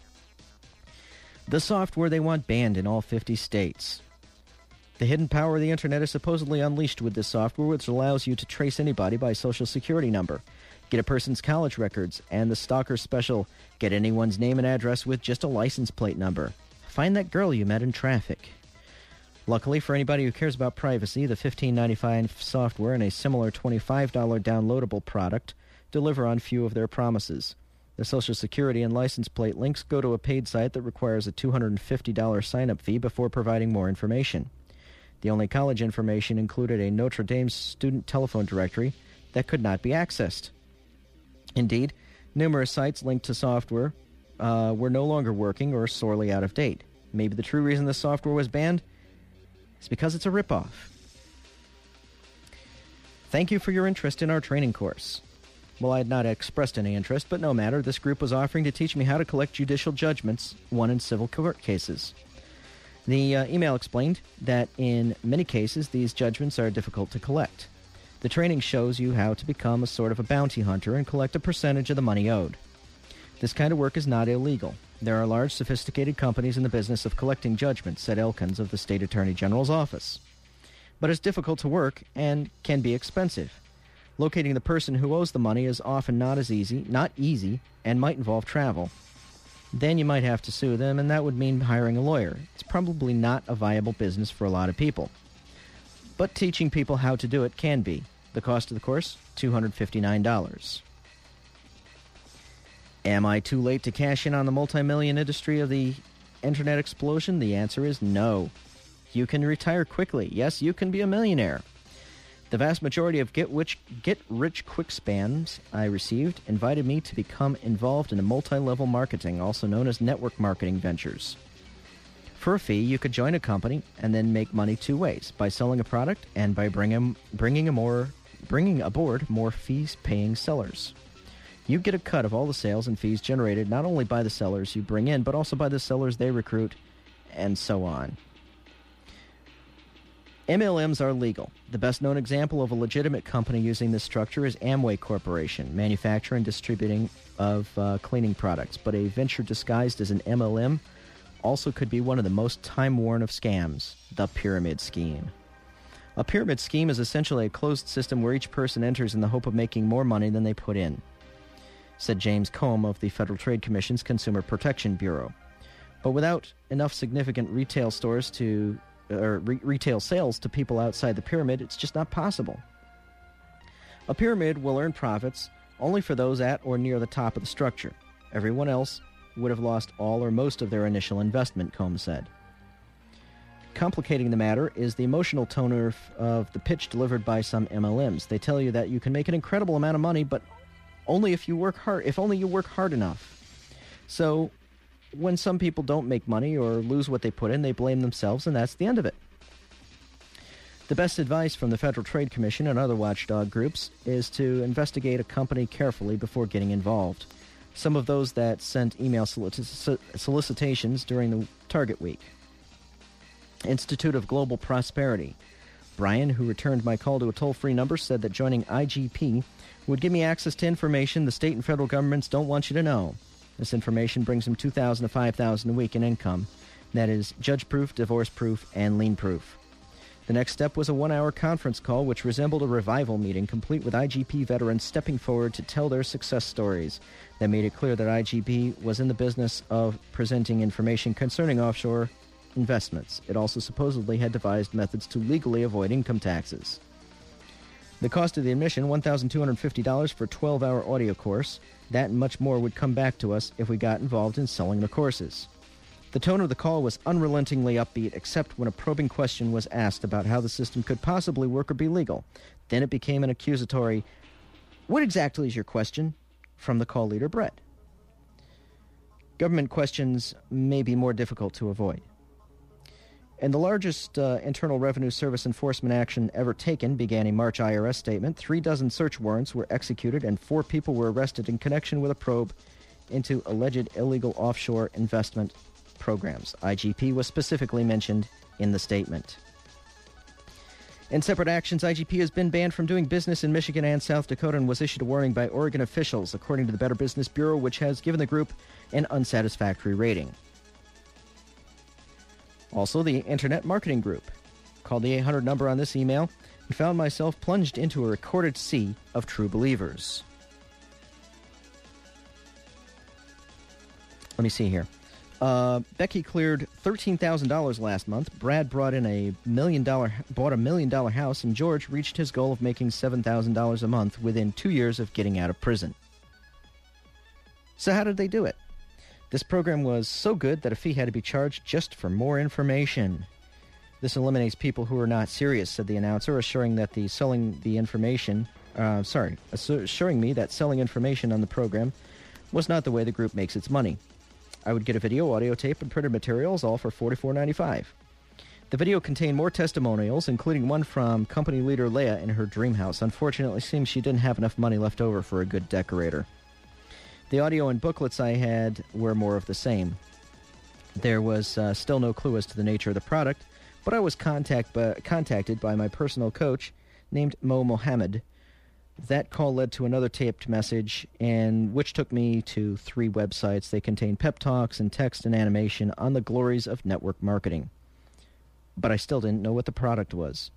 The software they want banned in all 50 states. The hidden power of the Internet is supposedly unleashed with this software, which allows you to trace anybody by Social Security number, get a person's college records, and the stalker special, get anyone's name and address with just a license plate number. Find that girl you met in traffic. Luckily, for anybody who cares about privacy, the $15.95 software and a similar $25 downloadable product deliver on few of their promises. The Social Security and license plate links go to a paid site that requires a $250 sign-up fee before providing more information. The only college information included a Notre Dame student telephone directory that could not be accessed. Indeed, numerous sites linked to software were no longer working or sorely out of date. Maybe the true reason this software was banned is because it's a ripoff. Thank you for your interest in our training course. Well, I had not expressed any interest, but no matter. This group was offering to teach me how to collect judicial judgments won in civil court cases. The email explained that in many cases, these judgments are difficult to collect. The training shows you how to become a sort of a bounty hunter and collect a percentage of the money owed. This kind of work is not illegal. There are large, sophisticated companies in the business of collecting judgments, said Elkins of the State Attorney General's office. But it's difficult to work and can be expensive. Locating the person who owes the money is often not easy, and might involve travel. Then you might have to sue them, and that would mean hiring a lawyer. It's probably not a viable business for a lot of people. But teaching people how to do it can be. The cost of the course, $259. Am I too late to cash in on the multi-million industry of the internet explosion? The answer is no. You can retire quickly. Yes, you can be a millionaire. The vast majority of get-rich-quick spams I received invited me to become involved in a multi-level marketing, also known as network marketing ventures. For a fee, you could join a company and then make money two ways, by selling a product and by bringing aboard more fees-paying sellers. You get a cut of all the sales and fees generated not only by the sellers you bring in, but also by the sellers they recruit, and so on. MLMs are legal. The best-known example of a legitimate company using this structure is Amway Corporation, manufacturer and distributing of cleaning products. But a venture disguised as an MLM also could be one of the most time-worn of scams, the pyramid scheme. A pyramid scheme is essentially a closed system where each person enters in the hope of making more money than they put in, said James Combe of the Federal Trade Commission's Consumer Protection Bureau. But without enough significant retail sales to people outside the pyramid, it's just not possible. A pyramid will earn profits only for those at or near the top of the structure. Everyone else would have lost all or most of their initial investment, Combe said. Complicating the matter is the emotional tone of the pitch delivered by some MLMs. They tell you that you can make an incredible amount of money, but only if you work hard enough. So when some people don't make money or lose what they put in, they blame themselves, and that's the end of it. The best advice from the Federal Trade Commission and other watchdog groups is to investigate a company carefully before getting involved. Some of those that sent email solicitations during the Target Week. Institute of Global Prosperity. Brian, who returned my call to a toll-free number, said that joining IGP would give me access to information the state and federal governments don't want you to know. This information brings him $2,000 to $5,000 a week in income. That is judge-proof, divorce-proof, and lien-proof. The next step was a 1-hour conference call which resembled a revival meeting, complete with IGP veterans stepping forward to tell their success stories. That made it clear that IGP was in the business of presenting information concerning offshore investments. It also supposedly had devised methods to legally avoid income taxes. The cost of the admission, $1,250 for a 12-hour audio course. That and much more would come back to us if we got involved in selling the courses. The tone of the call was unrelentingly upbeat, except when a probing question was asked about how the system could possibly work or be legal. Then it became an accusatory, "What exactly is your question?" from the call leader, Brett. Government questions may be more difficult to avoid. And the largest Internal Revenue Service enforcement action ever taken began a March IRS statement. 36 search warrants were executed and 4 people were arrested in connection with a probe into alleged illegal offshore investment programs. IGP was specifically mentioned in the statement. In separate actions, IGP has been banned from doing business in Michigan and South Dakota and was issued a warning by Oregon officials, according to the Better Business Bureau, which has given the group an unsatisfactory rating. Also, the Internet Marketing Group called the 800 number on this email and found myself plunged into a recorded sea of true believers. Let me see here. Becky cleared $13,000 last month. Brad bought a $1 million house, and George reached his goal of making $7,000 a month within 2 years of getting out of prison. So how did they do it? This program was so good that a fee had to be charged just for more information. This eliminates people who are not serious, said the announcer, assuring me that selling information on the program was not the way the group makes its money. I would get a video, audio tape, and printed materials, all for $44.95. The video contained more testimonials, including one from company leader Leah in her dream house. Unfortunately, it seems she didn't have enough money left over for a good decorator. The audio and booklets I had were more of the same. There was still no clue as to the nature of the product, but I was contacted by my personal coach named Mo Mohammed. That call led to another taped message, which took me to 3 websites. They contained pep talks and text and animation on the glories of network marketing. But I still didn't know what the product was.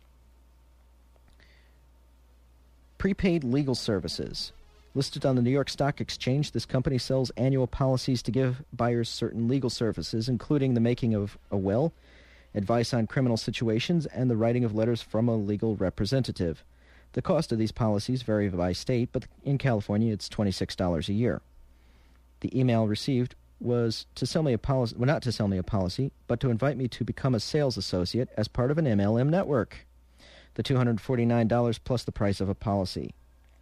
Prepaid legal services. Listed on the New York Stock Exchange, this company sells annual policies to give buyers certain legal services, including the making of a will, advice on criminal situations, and the writing of letters from a legal representative. The cost of these policies vary by state, but in California it's $26 a year. The email received was to sell me a policy, well, not to sell me a policy, but to invite me to become a sales associate as part of an MLM network. The $249 plus the price of a policy.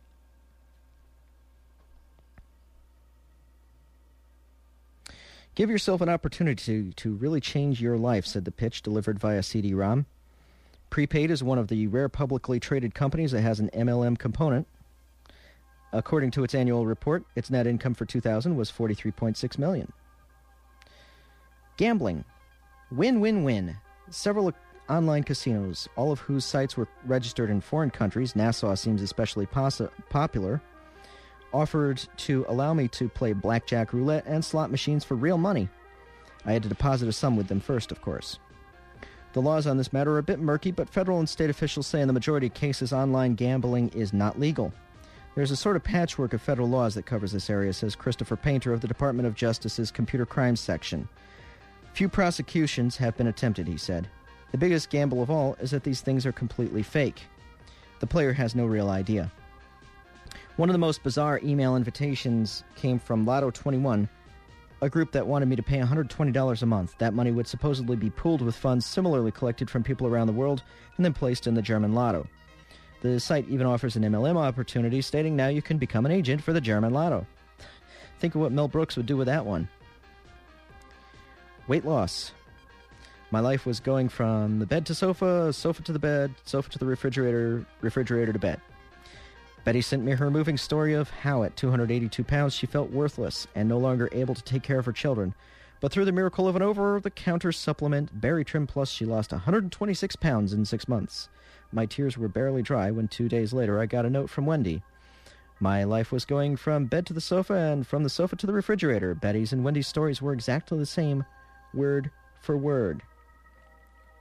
Give yourself an opportunity to really change your life, said the pitch, delivered via CD-ROM. Prepaid is one of the rare publicly traded companies that has an MLM component. According to its annual report, its net income for 2000 was $43.6 million. Gambling. Win-win-win. Several online casinos, all of whose sites were registered in foreign countries, Nassau seems especially popular, offered to allow me to play blackjack, roulette, and slot machines for real money. I had to deposit a sum with them first, of course. The laws on this matter are a bit murky, but federal and state officials say in the majority of cases online gambling is not legal. There's a sort of patchwork of federal laws that covers this area, says Christopher Painter of the Department of Justice's Computer Crimes Section. Few prosecutions have been attempted, he said. The biggest gamble of all is that these things are completely fake. The player has no real idea. One of the most bizarre email invitations came from Lotto 21, a group that wanted me to pay $120 a month. That money would supposedly be pooled with funds similarly collected from people around the world and then placed in the German Lotto. The site even offers an MLM opportunity, stating now you can become an agent for the German Lotto. Think of what Mel Brooks would do with that one. Weight loss. My life was going from the bed to sofa, sofa to the bed, sofa to the refrigerator, refrigerator to bed. Betty sent me her moving story of how at 282 pounds she felt worthless and no longer able to take care of her children. But through the miracle of an over-the-counter supplement, Berry Trim Plus, she lost 126 pounds in 6 months. My tears were barely dry when 2 days later I got a note from Wendy. My life was going from bed to the sofa and from the sofa to the refrigerator. Betty's and Wendy's stories were exactly the same, word for word.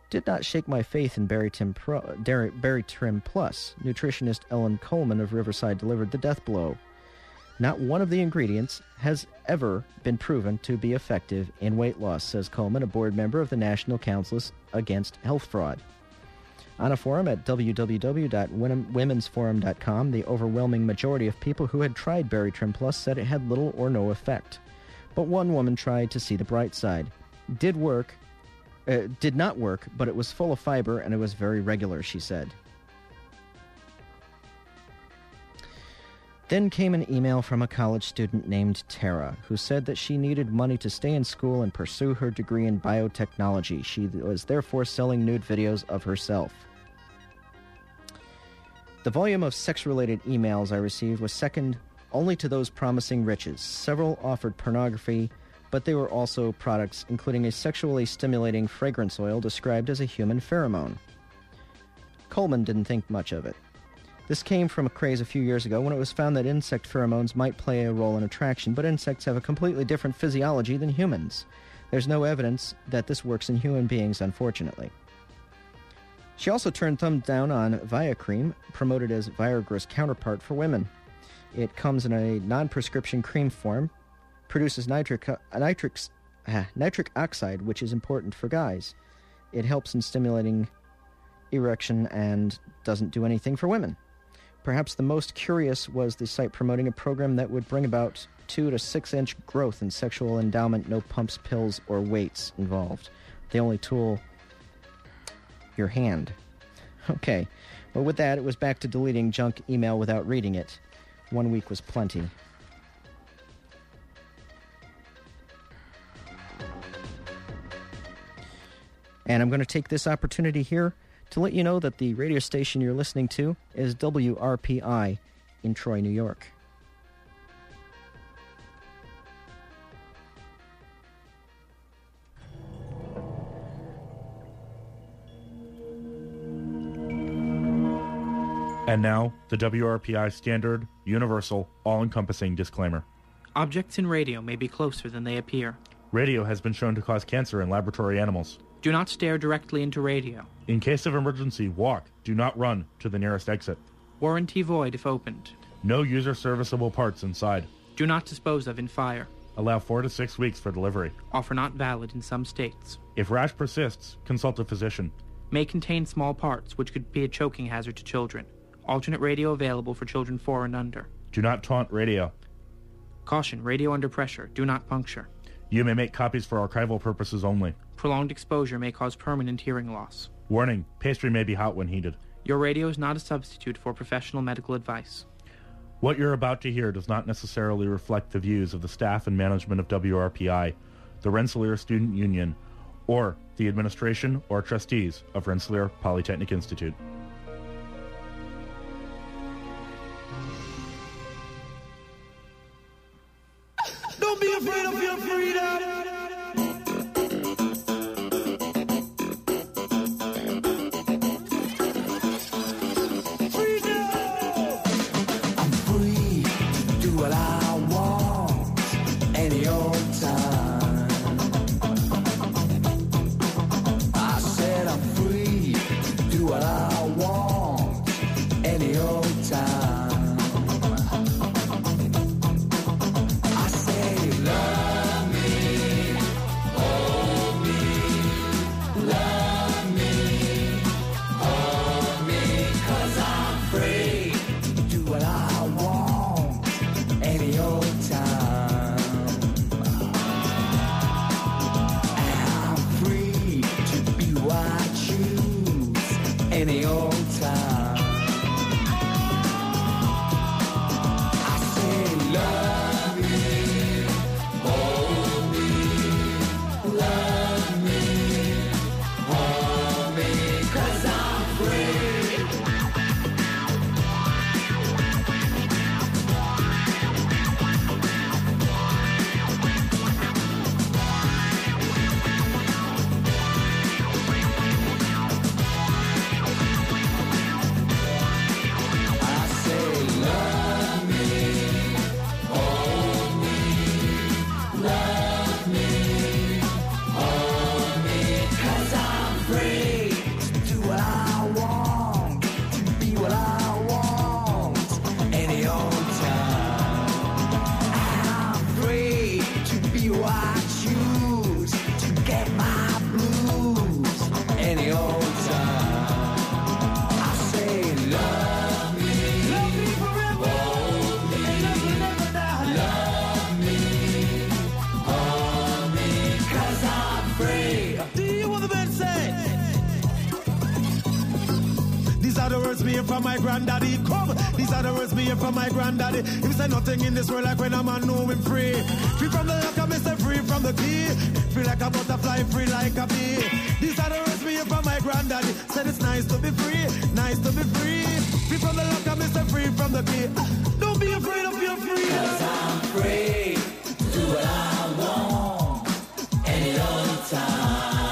did not shake my faith in Berry Trim Plus. Nutritionist Ellen Coleman of Riverside delivered the death blow. Not one of the ingredients has ever been proven to be effective in weight loss, says Coleman, a board member of the National Council Against Health Fraud. On a forum at www.womensforum.com, the overwhelming majority of people who had tried Berry Trim Plus said it had little or no effect. But one woman tried to see the bright side. Did not work, but it was full of fiber and it was very regular, she said. Then came an email from a college student named Tara, who said that she needed money to stay in school and pursue her degree in biotechnology. She was therefore selling nude videos of herself. The volume of sex-related emails I received was second only to those promising riches. Several offered pornography, but they were also products including a sexually stimulating fragrance oil described as a human pheromone. Coleman didn't think much of it. This came from a craze a few years ago when it was found that insect pheromones might play a role in attraction, but insects have a completely different physiology than humans. There's no evidence that this works in human beings, unfortunately. She also turned thumbs down on Viacream, promoted as Viagra's counterpart for women. It comes in a non-prescription cream form, produces nitric oxide, which is important for guys. It helps in stimulating erection and doesn't do anything for women. Perhaps the most curious was the site promoting a program that would bring about 2 to 6 inch growth in sexual endowment, no pumps, pills, or weights involved. The only tool, your hand. Okay, well with that, it was back to deleting junk email without reading it. 1 week was plenty. And I'm going to take this opportunity here to let you know that the radio station you're listening to is WRPI in Troy, New York. And now, the WRPI standard, universal, all-encompassing disclaimer. Objects in radio may be closer than they appear. Radio has been shown to cause cancer in laboratory animals. Do not stare directly into radio. In case of emergency, walk. Do not run to the nearest exit. Warranty void if opened. No user-serviceable parts inside. Do not dispose of in fire. Allow 4 to 6 weeks for delivery. Offer not valid in some states. If rash persists, consult a physician. May contain small parts, which could be a choking hazard to children. Alternate radio available for children 4 and under. Do not taunt radio. Caution, radio under pressure. Do not puncture. You may make copies for archival purposes only. Prolonged exposure may cause permanent hearing loss. Warning, pastry may be hot when heated. Your radio is not a substitute for professional medical advice. What you're about to hear does not necessarily reflect the views of the staff and management of WRPI, the Rensselaer Student Union, or the administration or trustees of Rensselaer Polytechnic Institute. Don't be afraid of your freedom. from my granddaddy. Come, these are the words me hear from my granddaddy. He said nothing in this world like when a man know him free. Free from the lock, I say free from the key. Free like a butterfly, free like a bee. These are the words me hear from my granddaddy. Said it's nice to be free, nice to be free. Free from the lock, I say free from the key. Don't be afraid of your freedom. 'Cause I'm free to do what I want any old time.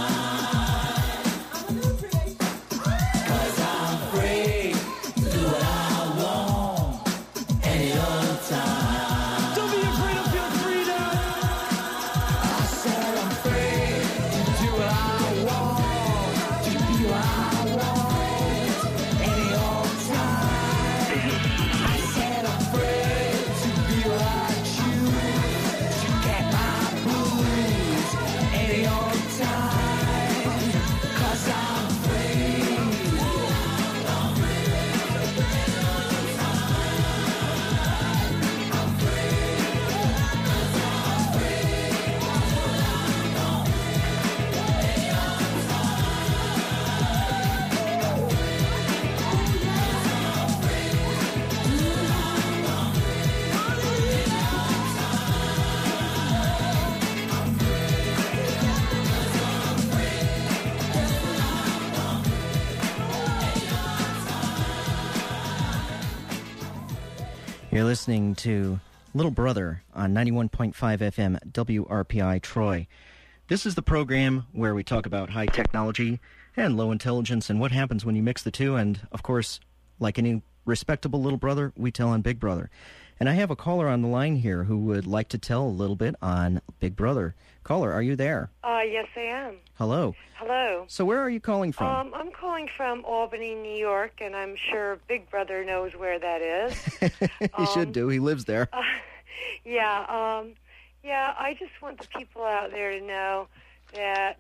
You're listening to Little Brother on 91.5 FM WRPI Troy. This is the program where we talk about high technology and low intelligence and what happens when you mix the two. And, of course, like any respectable little brother, we tell on Big Brother. And I have a caller on the line here who would like to tell a little bit on Big Brother. Caller, are you there? Yes, I am. Hello. Hello. So where are you calling from? I'm calling from Albany, New York, and I'm sure Big Brother knows where that is. He should do. He lives there. Yeah, I just want the people out there to know that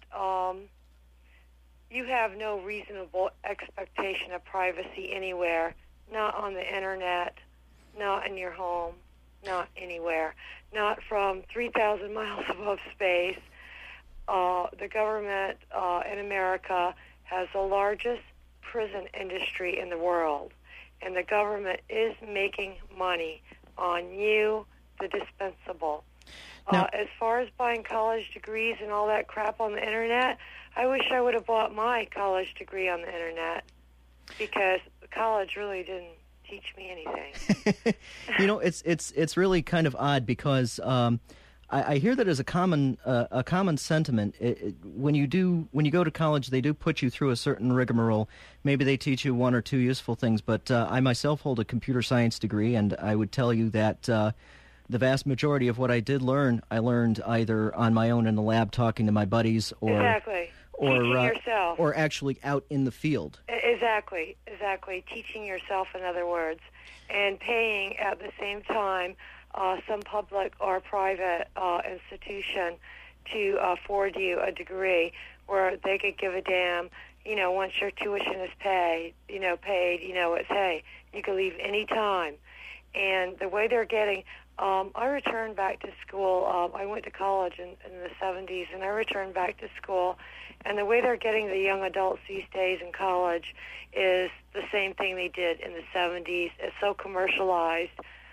you have no reasonable expectation of privacy anywhere, not on the Internet, not in your home, not anywhere, not from 3,000 miles above space. The government in America has the largest prison industry in the world, and the government is making money on you, the dispensable. Now, As far as buying college degrees and all that crap on the Internet, I wish I would have bought my college degree on the Internet, because college really didn't teach me anything. You know, it's really kind of odd because I hear that as a common sentiment. When you go to college, they do put you through a certain rigmarole. Maybe they teach you one or two useful things. But I myself hold a computer science degree, and I would tell you that the vast majority of what I did learn, I learned either on my own in the lab, talking to my buddies, or Exactly. Teaching yourself. or actually out in the field. Exactly. Teaching yourself, in other words, and paying at the same time some public or private institution to afford you a degree where they could give a damn, once your tuition is paid, it's, hey, you can leave any time. And the way they're getting, I returned back to school. I went to college in the 70s, and I returned back to school. And the way they're getting the young adults these days in college is the same thing they did in the 70s. It's so commercialized.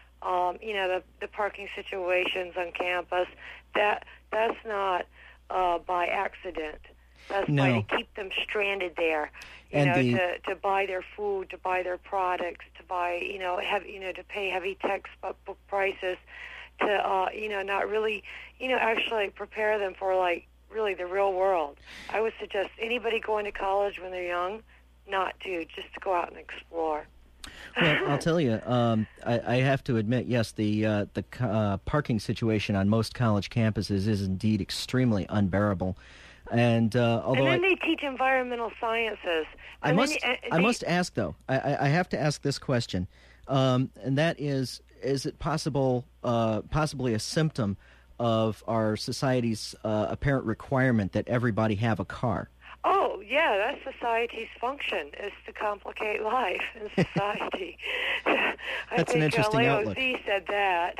The parking situations on campus, that's not by accident. That's No. to keep them stranded there, to buy their food, to buy their products, to buy, to pay heavy textbook prices, to, not really, actually prepare them for, really the real world. I would suggest anybody going to college when they're young not to, just to go out and explore. Well, I'll tell you, I have to admit, yes, the parking situation on most college campuses is indeed extremely unbearable. And although and then they teach environmental sciences. I must ask though. I have to ask this question, and that is it possibly a symptom of our society's apparent requirement that everybody have a car? Oh, yeah, that's society's function, is to complicate life in society. That's an interesting outlook. Leo Z said that.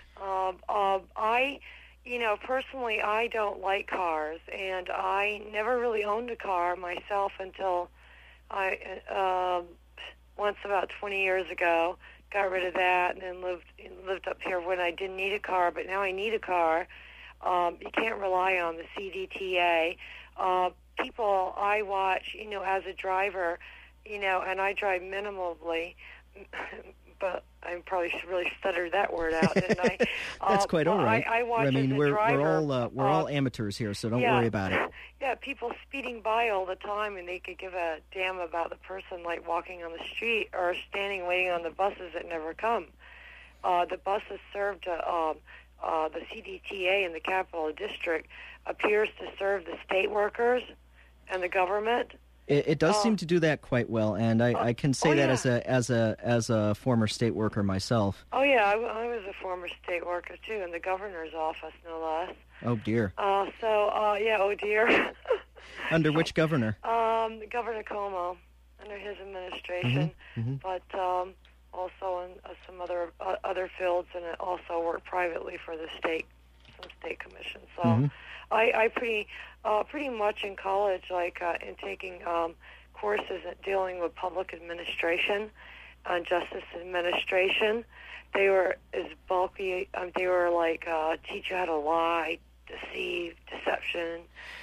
Personally, I don't like cars, and I never really owned a car myself until once about 20 years ago. Got rid of that, and then lived up here when I didn't need a car, but now I need a car. You can't rely on the CDTA. People I watch, as a driver, and I drive minimally, but I probably should really stutter that word out, didn't I? That's quite all right. I watch as a driver. We're all amateurs here, so don't worry about it. Yeah, people speeding by all the time, and they could give a damn about the person like walking on the street or standing waiting on the buses that never come. The buses served the CDTA in the Capital District appears to serve the state workers and the government. It does seem to do that quite well, and I can say that as a former state worker myself. Oh yeah, I was a former state worker too, in the governor's office, no less. Oh dear. Oh dear. Under which governor? Governor Cuomo, under his administration, but also in some other fields, and it also worked privately for some state commissions. So I pretty much in college, in taking courses dealing with public administration, justice administration. They were as bulky. They were like teach you how to lie, deceive, deception.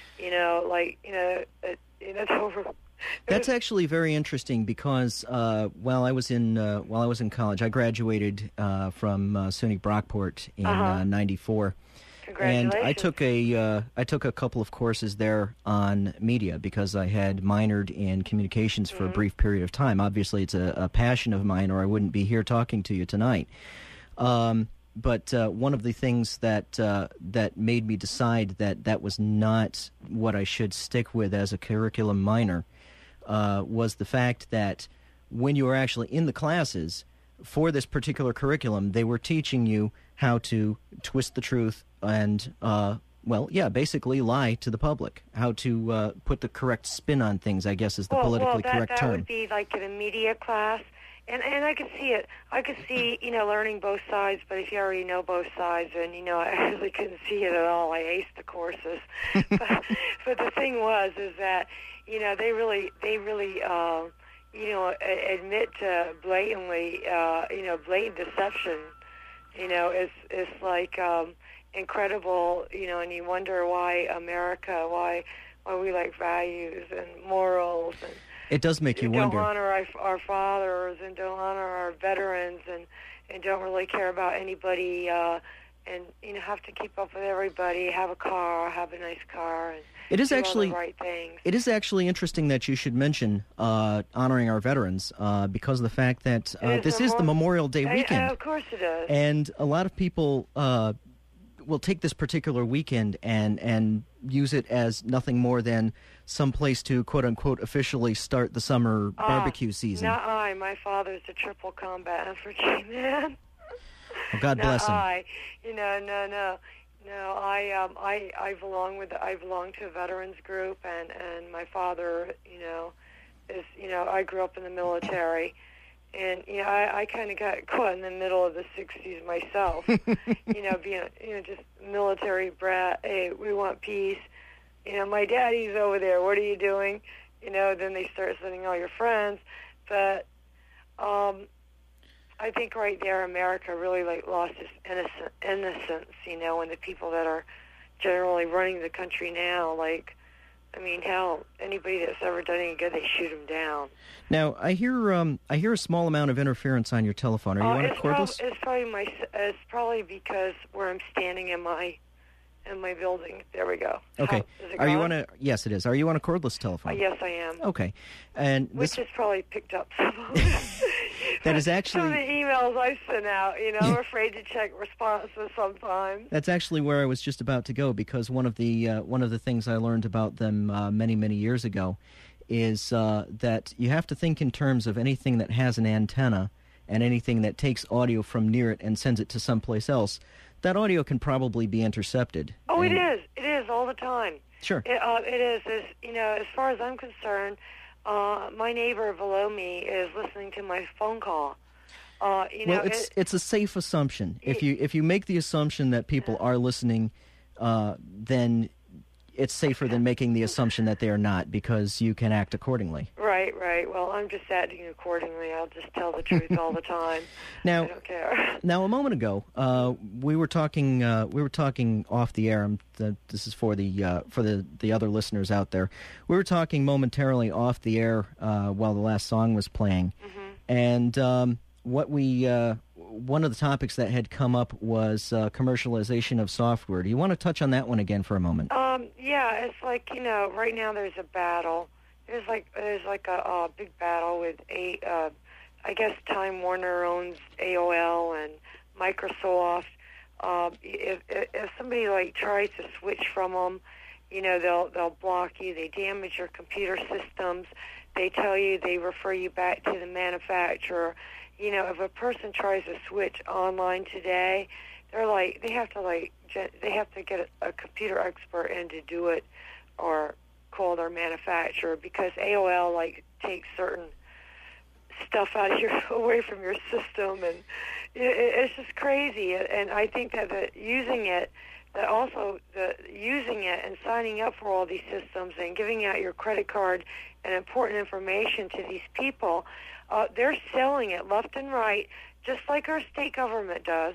That's actually very interesting because while I was in college, I graduated from SUNY Brockport in '94. And I took a couple of courses there on media because I had minored in communications for a brief period of time. Obviously, it's a passion of mine, or I wouldn't be here talking to you tonight. But one of the things that made me decide that was not what I should stick with as a curriculum minor was the fact that when you were actually in the classes for this particular curriculum, they were teaching you how to twist the truth and, basically lie to the public, how to put the correct spin on things, I guess is the politically correct term. That would be like an immediate class. And I could see it. I could see, learning both sides, but if you already know both sides, then, I really couldn't see it at all. I aced the courses. but the thing is that, they really admit to blatantly, blatant deception, is like incredible, and you wonder why America, why we like values and morals and it does make you wonder. Don't honor our fathers and don't honor our veterans and don't really care about anybody and have to keep up with everybody, have a car, have a nice car, and do all the right things. It is actually interesting that you should mention honoring our veterans because of the fact that this is the Memorial Day weekend. Of course it is. And a lot of people will take this particular weekend and use it as nothing more than some place to quote-unquote officially start the summer barbecue season. My father's a triple combat infantry man. Well, God bless him. No, I belong to a veterans group, and my father, is I grew up in the military, and I kind of got caught in the middle of the '60s myself, being just military brat. Hey, we want peace. My daddy's over there. What are you doing? Then they start sending all your friends, but I think right there, America really lost its innocence. When the people that are generally running the country now, hell, anybody that's ever done any good, they shoot them down. Now, I hear a small amount of interference on your telephone. Are you on a cordless? It's probably because where I'm standing in my building. There we go. Okay. Are you on a? Yes, it is. Are you on a cordless telephone? Yes, I am. Okay, and which has probably picked up some of that is actually some of the emails I sent out. I'm afraid to check responses sometimes. That's actually where I was just about to go because one of the things I learned about them many years ago is that you have to think in terms of anything that has an antenna and anything that takes audio from near it and sends it to someplace else. That audio can probably be intercepted. Oh, it is. It is all the time. Sure. It is. As far as I'm concerned, my neighbor below me is listening to my phone call. It's a safe assumption. If you make the assumption that people are listening, then it's safer than making the assumption that they are not because you can act accordingly. Right. Right. Well, I'm just acting accordingly. I'll just tell the truth all the time. Now, I don't care. Now, a moment ago, we were talking off the air. This is for the other listeners out there. We were talking momentarily off the air while the last song was playing, and one of the topics that had come up was commercialization of software. Do you want to touch on that one again for a moment? Yeah, it's like, right now there's a battle. There's like a big battle with I guess Time Warner owns AOL and Microsoft. If somebody tries to switch from them, they'll block you. They damage your computer systems. They tell you, they refer you back to the manufacturer. If a person tries to switch online today, they have to get a computer expert in to do it, or call their manufacturer, because AOL takes certain stuff away from your system, and it's just crazy. And I think that using it and signing up for all these systems and giving out your credit card and important information to these people, they're selling it left and right, just like our state government does.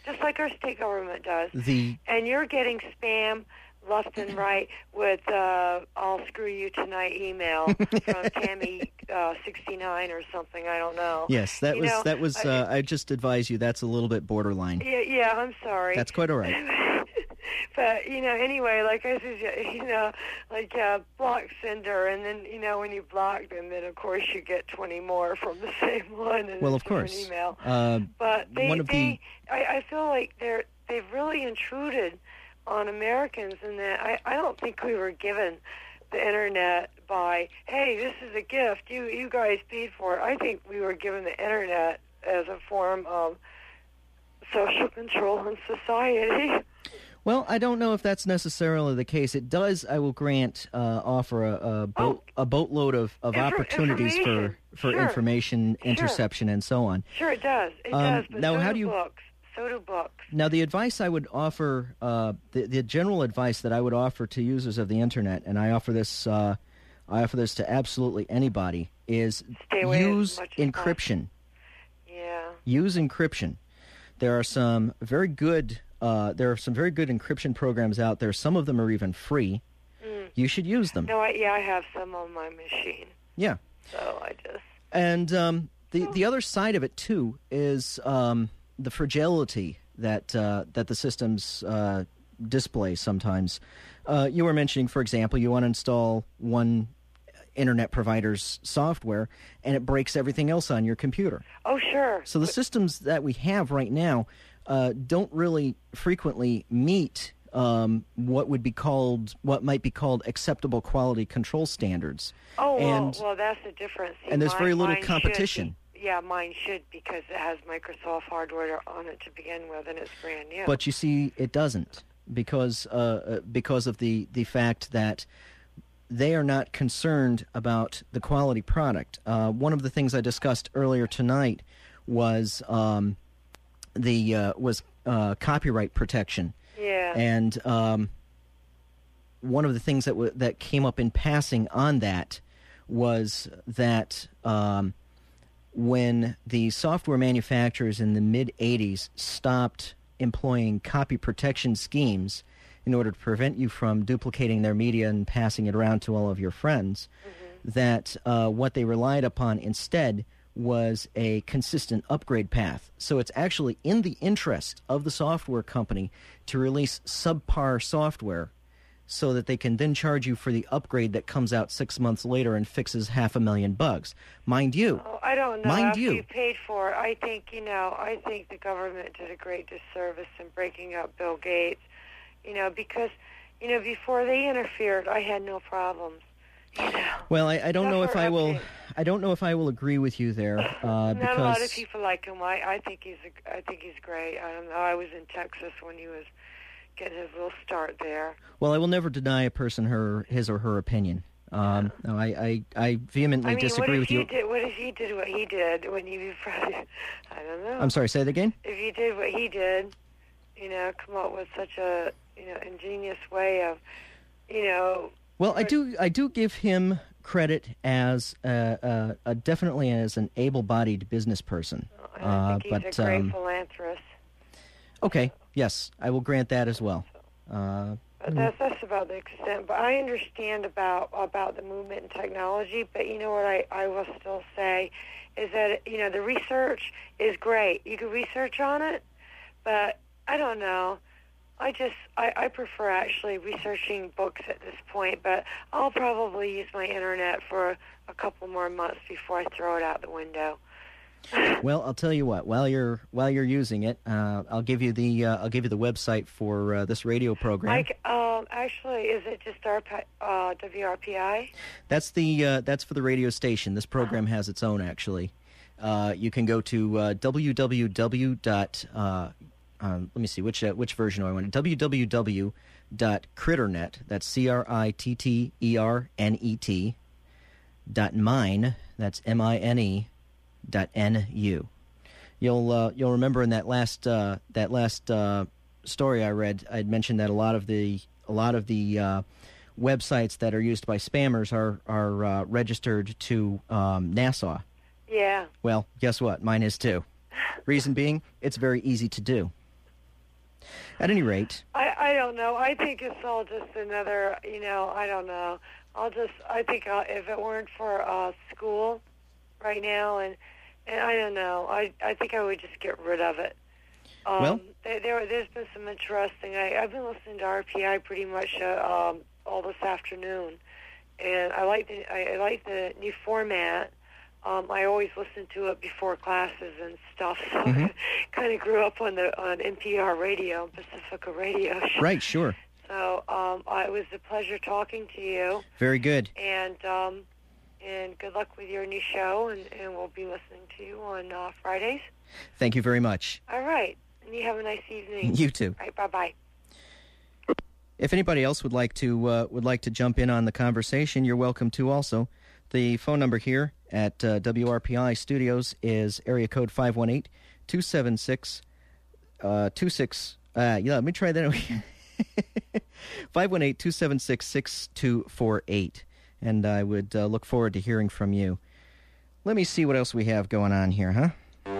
And you're getting spam left and right with "I'll screw you tonight" email from Tammy 69 or something. I don't know. Yes, that was. I just advise you that's a little bit borderline. Yeah. I'm sorry. That's quite all right. But anyway, like I said, block sender, and then when you block them, then of course you get 20 more from the same one. And well, of course. Email. But I feel like they've really intruded on Americans, in that I don't think we were given the internet by, hey, this is a gift, you guys paid for it. I think we were given the internet as a form of social control in society. Well, I don't know if that's necessarily the case. It does, I will grant, offer a boatload of opportunities for information interception and so on. Sure, it does. It does. But now, so do books. Now, the advice I would offer, the general advice that I would offer to users of the internet, and I offer this to absolutely anybody, is use encryption. Yeah. Use encryption. There are some very good encryption programs out there. Some of them are even free. You should use them. No, I have some on my machine. Yeah. So I just. And the other side of it too is the fragility that the systems display sometimes. You were mentioning, for example, you want to install one internet provider's software, and it breaks everything else on your computer. Oh, sure. So the systems that we have right now don't really frequently meet what might be called acceptable quality control standards. Oh, well, that's the difference. See, and there's very little competition. Yeah, mine should, because it has Microsoft hardware on it to begin with, and it's brand new. But you see, it doesn't, because of the fact that they are not concerned about the quality product. One of the things I discussed earlier tonight was copyright protection. Yeah. And one of the things that came up in passing on that was that when the software manufacturers in the mid-'80s stopped employing copy protection schemes in order to prevent you from duplicating their media and passing it around to all of your friends, that what they relied upon instead was a consistent upgrade path. So it's actually in the interest of the software company to release subpar software so that they can then charge you for the upgrade that comes out 6 months later and fixes 500,000 bugs. Mind you. Oh, I don't know. Mind After you. You paid for it, I think the government did a great disservice in breaking up Bill Gates, because, before they interfered, I had no problems. Well, I don't know if I will. I don't know if I will agree with you there. Not because a lot of people like him. I think he's great. I don't know. I was in Texas when he was getting his little start there. Well, I will never deny a person his or her opinion. No, I vehemently disagree with you. What if he did what he did when you probably? I don't know. I'm sorry. Say that again. If you did what he did, come up with such a ingenious way of, Well, I do give him credit as definitely as an able-bodied business person. I think he's a great philanthropist. Okay, yes, I will grant that as well. That's about the extent. But I understand about the movement and technology. But you know what I will still say is that, you know, the research is great. You can research on it, but I don't know. I prefer actually researching books at this point, but I'll probably use my internet for a couple more months before I throw it out the window. Well, I'll tell you what. While you're using it, I'll give you the website for this radio program. Actually, is it just WRPI? That's for the radio station. This program has its own, actually. You can go to www. Let me see which version do I want. www.critternet. That's CRITTERNET. .mine. That's MINE.NU. You'll remember in that last story I read, I'd mentioned that a lot of the websites that are used by spammers are registered to NASA. Yeah. Well, guess what? Mine is too. Reason being, it's very easy to do. At any rate, I don't know. I think it's all just another. You know, I don't know. I think if it weren't for school right now, and I don't know. I think I would just get rid of it. Well, there's been some interesting. I've been listening to RPI pretty much all this afternoon, and I like the new format. I always listen to it before classes and stuff, so I kind of grew up on NPR radio, Pacifica Radio. Right, sure. So it was a pleasure talking to you. Very good. And good luck with your new show, and we'll be listening to you on Fridays. Thank you very much. All right, and you have a nice evening. You too. All right, bye-bye. If anybody else would like to jump in on the conversation, you're welcome to also. The phone number here at WRPI Studios is area code 518-276 let me try that again. 518-276-6248. And I would look forward to hearing from you. Let me see what else we have going on here, huh?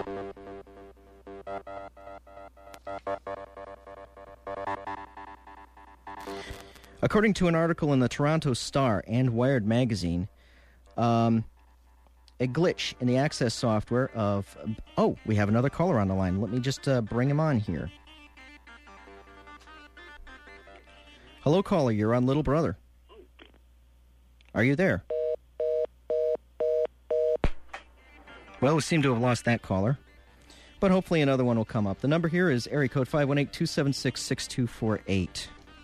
According to an article in the Toronto Star and Wired magazine, a glitch in the access software of... Oh, we have another caller on the line. Let me just bring him on here. Hello, caller. You're on Little Brother. Are you there? Well, we seem to have lost that caller. But hopefully another one will come up. The number here is area code 518-276-6248.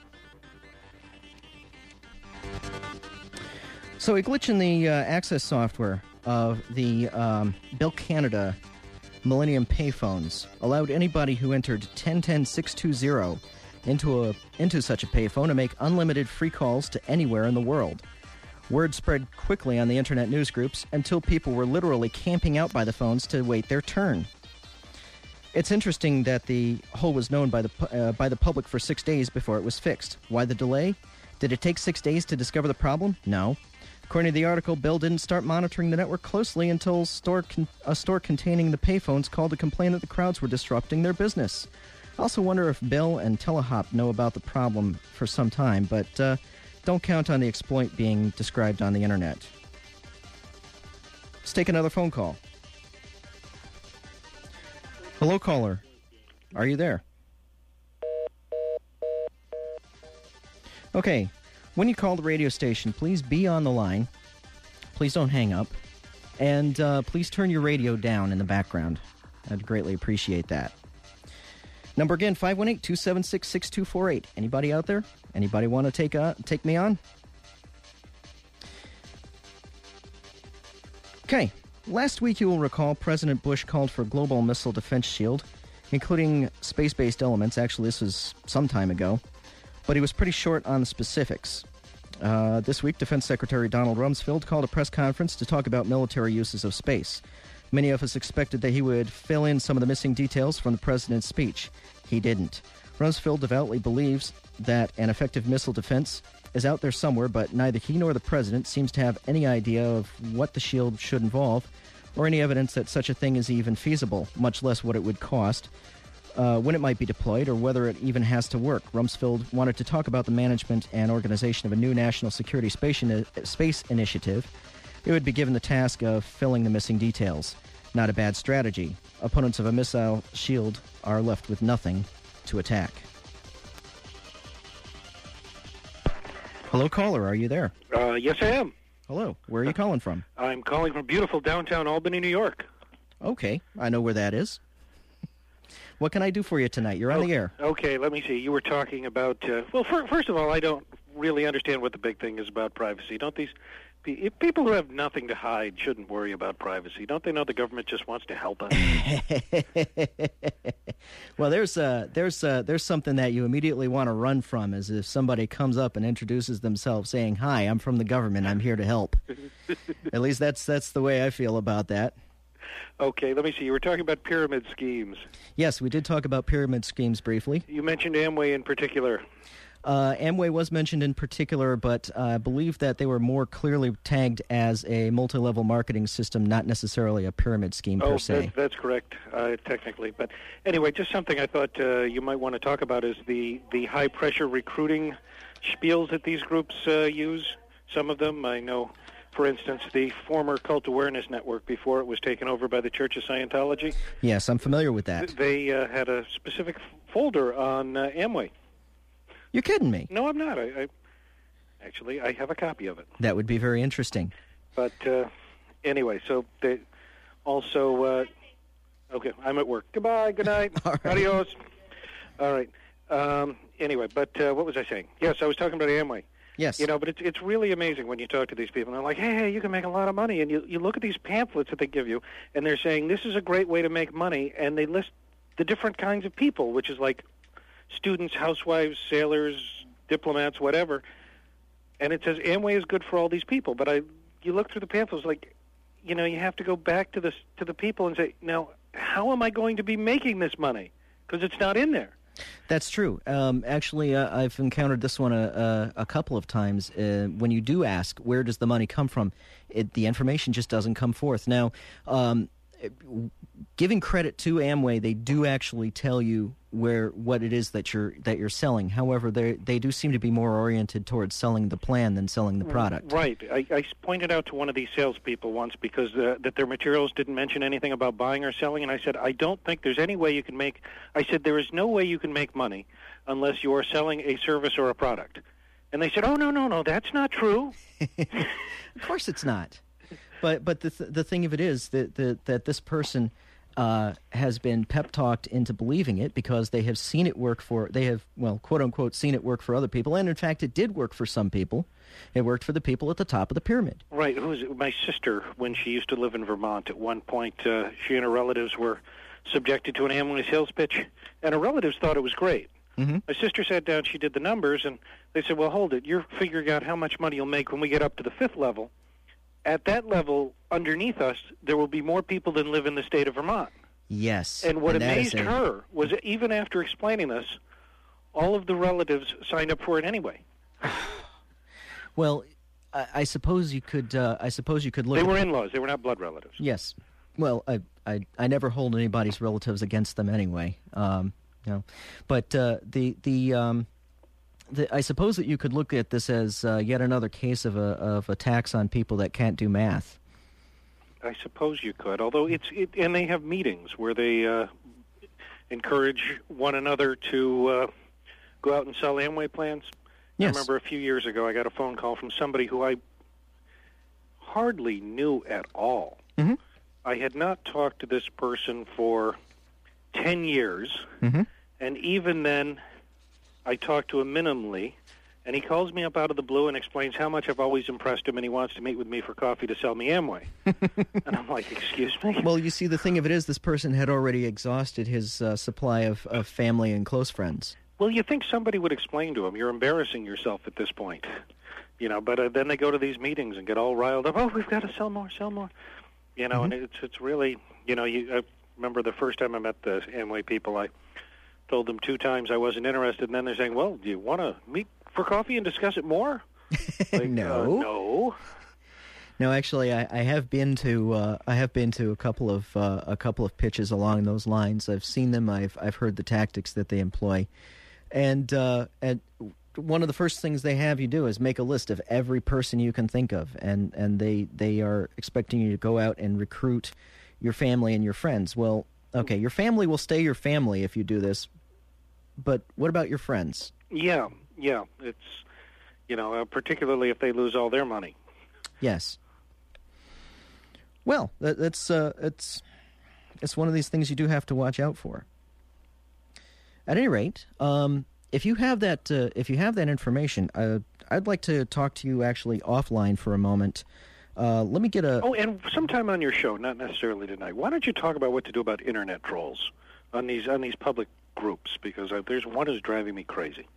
So a glitch in the access software of the Bell Canada Millennium payphones allowed anybody who entered 1010-620 into such a payphone to make unlimited free calls to anywhere in the world. Word spread quickly on the internet news groups until people were literally camping out by the phones to wait their turn. It's interesting that the hole was known by the public for 6 days before it was fixed. Why the delay? Did it take 6 days to discover the problem? No. According to the article, Bell didn't start monitoring the network closely until a store containing the payphones called to complain that the crowds were disrupting their business. I also wonder if Bell and Telehop know about the problem for some time, but don't count on the exploit being described on the internet. Let's take another phone call. Hello, caller. Are you there? Okay. When you call the radio station, please be on the line. Please don't hang up. And please turn your radio down in the background. I'd greatly appreciate that. Number again, 518-276-6248. Anybody out there? Anybody want to take me on? Okay. Last week, you will recall, President Bush called for a global missile defense shield, including space-based elements. Actually, this was some time ago. But he was pretty short on the specifics. This week, Defense Secretary Donald Rumsfeld called a press conference to talk about military uses of space. Many of us expected that he would fill in some of the missing details from the president's speech. He didn't. Rumsfeld devoutly believes that an effective missile defense is out there somewhere, but neither he nor the president seems to have any idea of what the shield should involve or any evidence that such a thing is even feasible, much less what it would cost, when it might be deployed, or whether it even has to work. Rumsfeld wanted to talk about the management and organization of a new national security space initiative. It would be given the task of filling the missing details. Not a bad strategy. Opponents of a missile shield are left with nothing to attack. Hello, caller. Are you there? Yes, I am. Hello. Where are you calling from? I'm calling from beautiful downtown Albany, New York. Okay. I know where that is. What can I do for you tonight? You're on the air. Okay, let me see. You were talking about... first of all, I don't really understand what the big thing is about privacy. Don't these... People who have nothing to hide shouldn't worry about privacy. Don't they know the government just wants to help us? Well, there's something that you immediately want to run from, is if somebody comes up and introduces themselves saying, "Hi, I'm from the government. I'm here to help." At least that's the way I feel about that. Okay, let me see. You were talking about pyramid schemes. Yes, we did talk about pyramid schemes briefly. You mentioned Amway in particular. Amway was mentioned in particular, but I believe that they were more clearly tagged as a multi-level marketing system, not necessarily a pyramid scheme per se. That's correct, technically. But anyway, just something I thought you might want to talk about is the high-pressure recruiting spiels that these groups use. Some of them, I know, for instance, the former Cult Awareness Network, before it was taken over by the Church of Scientology. Yes, I'm familiar with that. They had a specific folder on Amway. You're kidding me. No, I'm not. I have a copy of it. That would be very interesting. But anyway, so they also... okay, I'm at work. Goodbye, good night, All right. Adios. All right. Anyway, but what was I saying? Yes, I was talking about Amway. Yes. You know, but it's really amazing when you talk to these people, and they're like, hey, you can make a lot of money, and you look at these pamphlets that they give you, and they're saying, this is a great way to make money, and they list the different kinds of people, which is like students, housewives, sailors, diplomats, whatever, and it says Amway is good for all these people. But you look through the pamphlets, like, you know, you have to go back to the people and say, now, how am I going to be making this money? Because it's not in there. That's true. Actually, I've encountered this one a couple of times. When you do ask, where does the money come from, the information just doesn't come forth. Now, giving credit to Amway, they do actually tell you what it is that you're selling. However, they do seem to be more oriented towards selling the plan than selling the product. Right. I pointed out to one of these salespeople once because that their materials didn't mention anything about buying or selling, and I said, I don't think there's any way you can make... I said, there is no way you can make money unless you are selling a service or a product. And they said, oh, no, that's not true. Of course it's not. But the thing of it is that this person has been pep-talked into believing it because they have seen it work for, they have, well, quote-unquote, seen it work for other people. And, in fact, it did work for some people. It worked for the people at the top of the pyramid. Right. My sister, when she used to live in Vermont, at one point, she and her relatives were subjected to an Amway sales pitch, and her relatives thought it was great. Mm-hmm. My sister sat down, she did the numbers, and they said, well, hold it. You're figuring out how much money you'll make when we get up to the 5th level. At that level, underneath us, there will be more people than live in the state of Vermont. Yes. And what amazed her was that even after explaining this, all of the relatives signed up for it anyway. Well, I suppose you could. Look. They were in-laws. They were not blood relatives. Yes. Well, I never hold anybody's relatives against them anyway. But I suppose that you could look at this as yet another case of a tax on people that can't do math. I suppose you could, although and they have meetings where they encourage one another to go out and sell Amway plans. Yes. I remember a few years ago I got a phone call from somebody who I hardly knew at all. Mm-hmm. I had not talked to this person for 10 years, mm-hmm. and even then I talked to him minimally, and he calls me up out of the blue and explains how much I've always impressed him, and he wants to meet with me for coffee to sell me Amway. And I'm like, excuse me? Well, you see, the thing of it is this person had already exhausted his supply of family and close friends. Well, you think somebody would explain to him, you're embarrassing yourself at this point. You know, but then they go to these meetings and get all riled up, oh, we've got to sell more. You know, mm-hmm. and it's really, you know, I remember the first time I met the Amway people, I told them 2 times I wasn't interested, and then they're saying, well, do you want to meet for coffee and discuss it more? Like, No. No, actually, I have been to a couple of pitches along those lines. I've seen them. I've heard the tactics that they employ, and one of the first things they have you do is make a list of every person you can think of, and they are expecting you to go out and recruit your family and your friends. Well, okay, your family will stay your family if you do this, but what about your friends? Yeah, it's particularly if they lose all their money. Yes. Well, it's one of these things you do have to watch out for. At any rate, if you have that information, I'd like to talk to you actually offline for a moment. Let me get a... Oh, and sometime on your show, not necessarily tonight, why don't you talk about what to do about internet trolls on these public groups? Because there's one who's driving me crazy.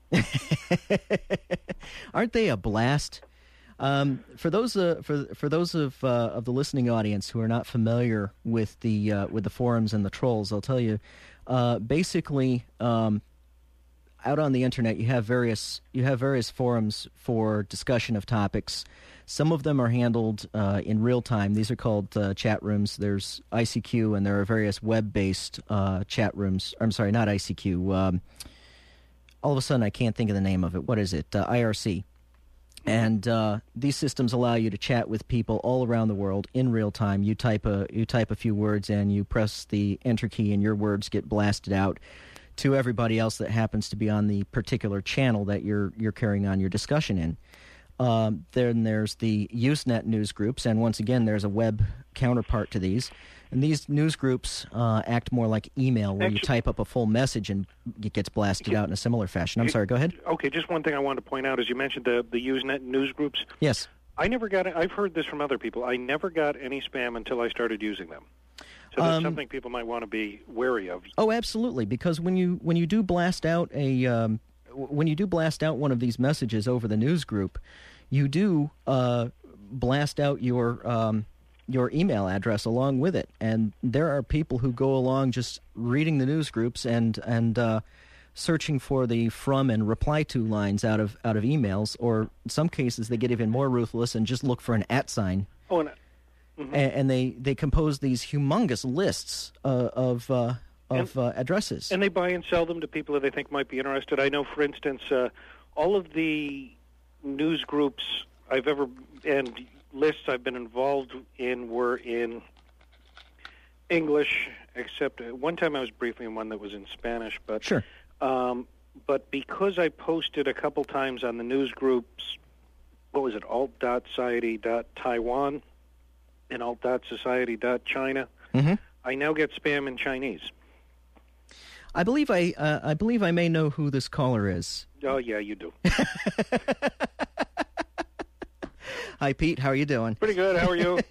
Aren't they a blast? For those of the listening audience who are not familiar with the forums and the trolls, I'll tell you, basically, out on the internet, you have various forums for discussion of topics. Some of them are handled in real time. These are called chat rooms. There's ICQ, and there are various web-based chat rooms. I'm sorry, not ICQ. All of a sudden, I can't think of the name of it. What is it? IRC. And these systems allow you to chat with people all around the world in real time. You type a few words, and you press the enter key, and your words get blasted out to everybody else that happens to be on the particular channel that you're carrying on your discussion in. Then there's the Usenet news groups, and once again, there's a web counterpart to these. And these news groups act more like email, where you type up a full message and it gets blasted out in a similar fashion. I'm sorry, go ahead. Okay, just one thing I wanted to point out is you mentioned the Usenet news groups. Yes. I never got it. I've heard this from other people. I never got any spam until I started using them. So that's something people might want to be wary of. Oh, absolutely, because when you do blast out one of these messages over the news group, you do blast out your email address along with it, and there are people who go along just reading the news groups and searching for the from and reply to lines out of emails, or in some cases they get even more ruthless and just look for an @ sign. Oh, and they compose these humongous lists of addresses. And they buy and sell them to people that they think might be interested. I know, for instance, all of the news groups and lists I've been involved in were in English, except one time I was briefly in one that was in Spanish. But sure. But because I posted a couple times on the news groups, what was it, alt.society.taiwan and alt.society.china, I now get spam in Chinese. I believe I may know who this caller is. Oh, yeah, you do. Hi, Pete. How are you doing? Pretty good. How are you?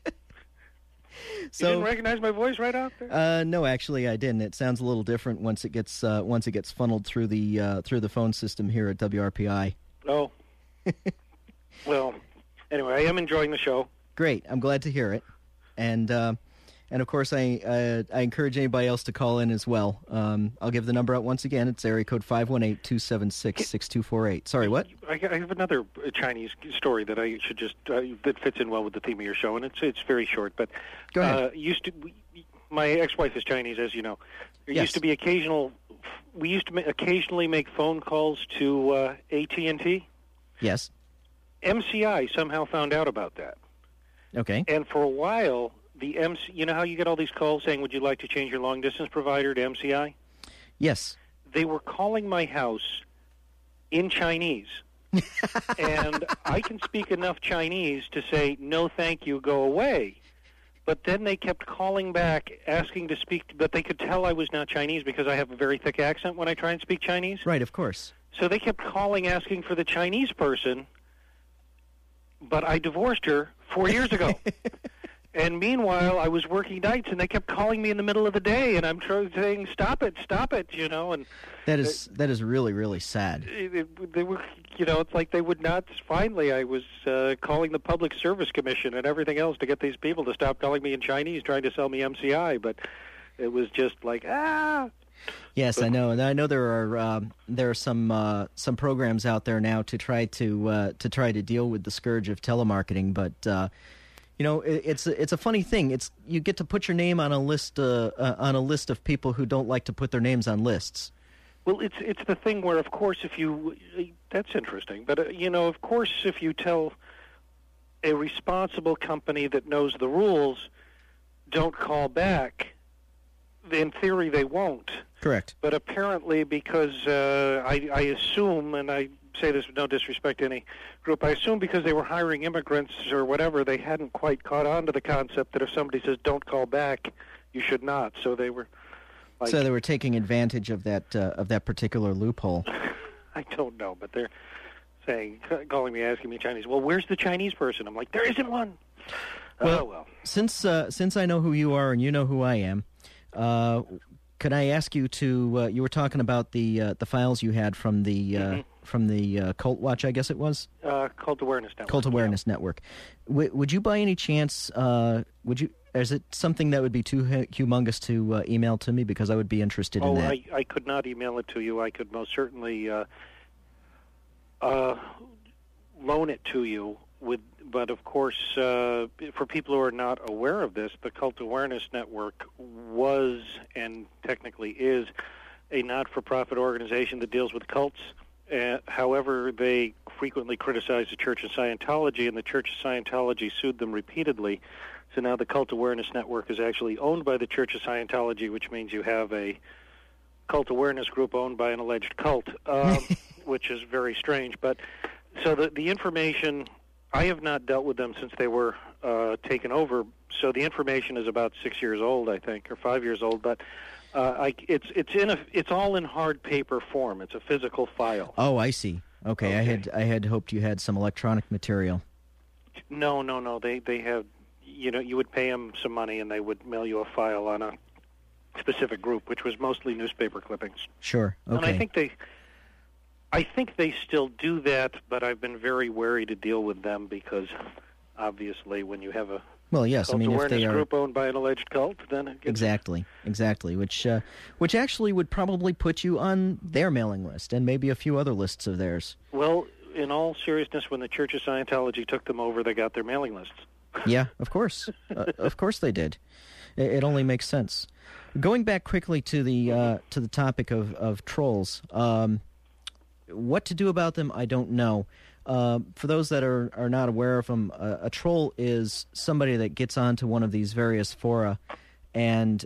So, you didn't recognize my voice right out there? No, actually, I didn't. It sounds a little different once it gets funneled through the phone system here at WRPI. Oh. Well, anyway, I am enjoying the show. Great. I'm glad to hear it, and of course, I encourage anybody else to call in as well. I'll give the number out once again. It's area code 518-276-6248. Sorry, what? I have another Chinese story that I should just that fits in well with the theme of your show, and it's very short. But go ahead. My ex-wife is Chinese, as you know. There yes. used to be we used to occasionally make phone calls to AT&T. Yes. MCI somehow found out about that. Okay. And for a while, you know how you get all these calls saying, would you like to change your long-distance provider to MCI? Yes. They were calling my house in Chinese. And I can speak enough Chinese to say, no, thank you, go away. But then they kept calling back, asking to speak, but they could tell I was not Chinese because I have a very thick accent when I try and speak Chinese. Right, of course. So they kept calling, asking for the Chinese person, but I divorced her 4 years ago. And meanwhile, I was working nights, and they kept calling me in the middle of the day, and I'm saying, stop it, you know. And that is really, really sad. They were, you know, it's like they would not. Finally, I was calling the Public Service Commission and everything else to get these people to stop calling me in Chinese, trying to sell me MCI, but it was just like, Yes, I know, and I know there are some programs out there now to try to deal with the scourge of telemarketing. But it's a funny thing. You get to put your name on a list of people who don't like to put their names on lists. Well, it's the thing where, of course, that's interesting. But of course, if you tell a responsible company that knows the rules, don't call back, in theory they won't. Correct. But apparently, because I assume, and I say this with no disrespect to any group, I assume because they were hiring immigrants or whatever, they hadn't quite caught on to the concept that if somebody says don't call back, you should not. So they were so they were taking advantage of that particular loophole. I don't know, but they're calling me, asking me Chinese. Well, where's the Chinese person? I'm like, there isn't one. Well. Since I know who you are and you know who I am, could I ask you to? You were talking about the files you had from the Cult Watch, I guess it was. Cult Awareness Network. Cult Awareness Network. Would you, by any chance, is it something that would be too humongous to email to me, because I would be interested in that? I could not email it to you. I could most certainly loan it to you. But of course, for people who are not aware of this, the Cult Awareness Network was and technically is a not-for-profit organization that deals with cults. However, they frequently criticize the Church of Scientology, and the Church of Scientology sued them repeatedly. So now the Cult Awareness Network is actually owned by the Church of Scientology, which means you have a cult awareness group owned by an alleged cult, which is very strange. But so the information, I have not dealt with them since they were taken over. So the information is about 6 years old, I think, or 5 years old. But it's all in hard paper form. It's a physical file. Oh, I see. Okay. I had hoped you had some electronic material. No. They have. You would pay them some money, and they would mail you a file on a specific group, which was mostly newspaper clippings. Sure. Okay. And I think they still do that, but I've been very wary to deal with them because, obviously, when you have a cult awareness group owned by an alleged cult, then it gets... Exactly. Which actually would probably put you on their mailing list and maybe a few other lists of theirs. Well, in all seriousness, when the Church of Scientology took them over, they got their mailing lists. Yeah, of course. Of course they did. It only makes sense. Going back quickly to the topic of trolls, what to do about them, I don't know. For those that are not aware of them, a troll is somebody that gets onto one of these various fora and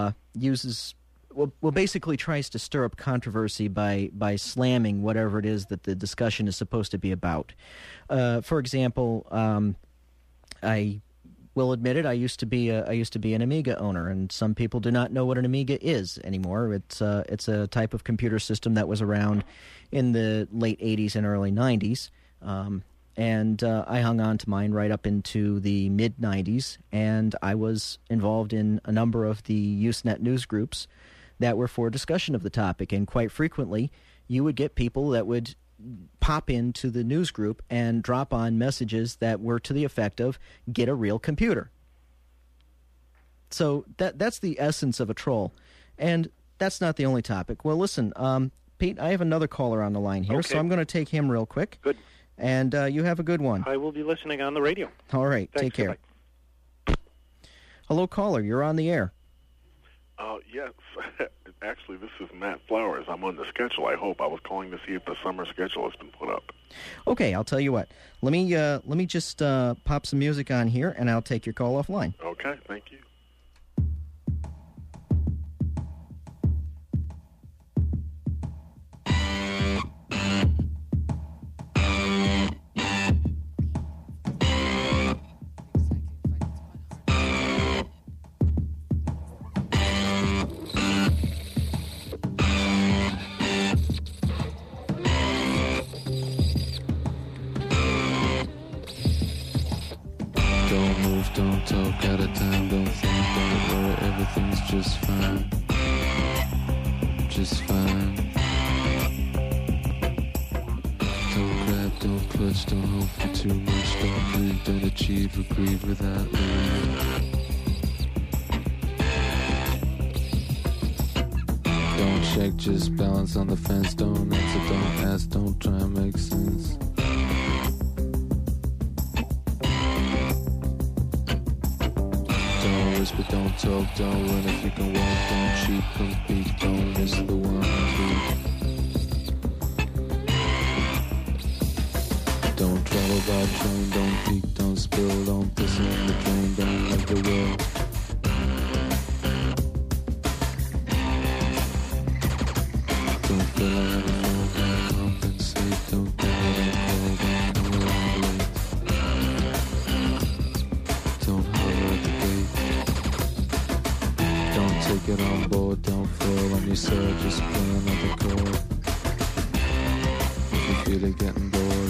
basically tries to stir up controversy by slamming whatever it is that the discussion is supposed to be about. For example, I will admit it. I used to be an Amiga owner, and some people do not know what an Amiga is anymore. It's a type of computer system that was around in the late 80s and early 90s, and I hung on to mine right up into the mid 90s, and I was involved in a number of the Usenet news groups that were for discussion of the topic, and quite frequently you would get people that would pop into the news group and drop on messages that were to the effect of, get a real computer. So that's the essence of a troll. And that's not the only topic. Well, listen, Pete, I have another caller on the line here, so I'm going to take him real quick. Good. And you have a good one. I will be listening on the radio. All right, Thanks, take care. Goodbye. Hello, caller, you're on the air. Yes. Actually, this is Matt Flowers. I'm on the schedule, I hope. I was calling to see if the summer schedule has been put up. Okay, I'll tell you what. Let me just pop some music on here, and I'll take your call offline. Okay, thank you. Don't talk out of time, don't think about where everything's just fine. Just fine. Don't grab, don't clutch, don't hope for too much. Don't breathe, don't achieve or grieve without living. Don't check, just balance on the fence. Don't answer, don't ask, don't try and make sense. Don't whisper, don't talk, don't run if you can walk. Don't cheat, compete, don't miss the one beat. Don't travel by train, don't peek, don't spill, don't piss in the drain, don't make the will. Don't fill out the phone, don't compensate, don't call, don't late. Don't holler at the gate. Don't take it on board, don't fall on yourself, just play another chord. If you feel it getting bored.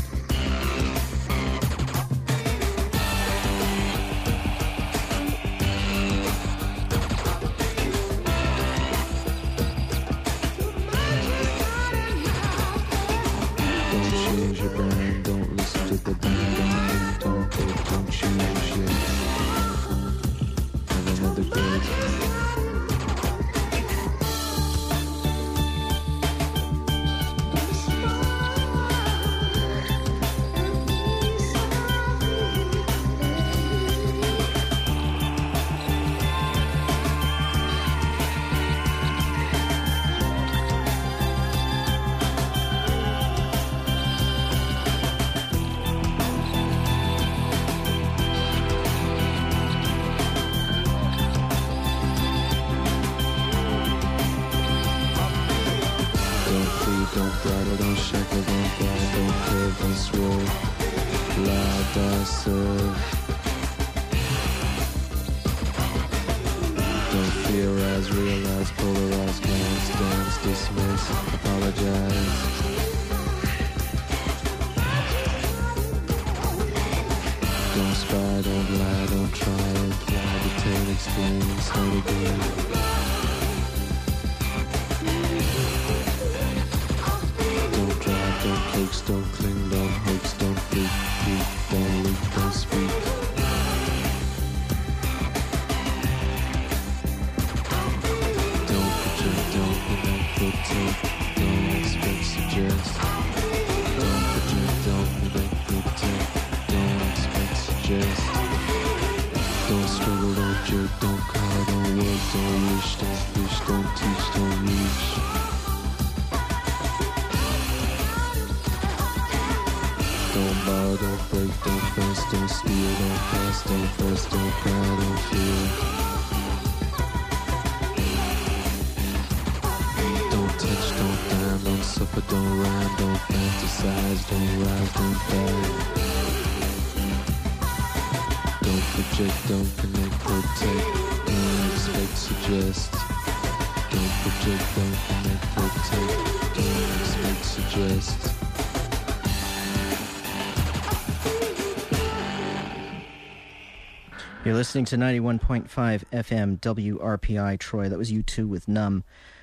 You're listening to 91.5 FM WRPI Troy. That was U2 with Numb.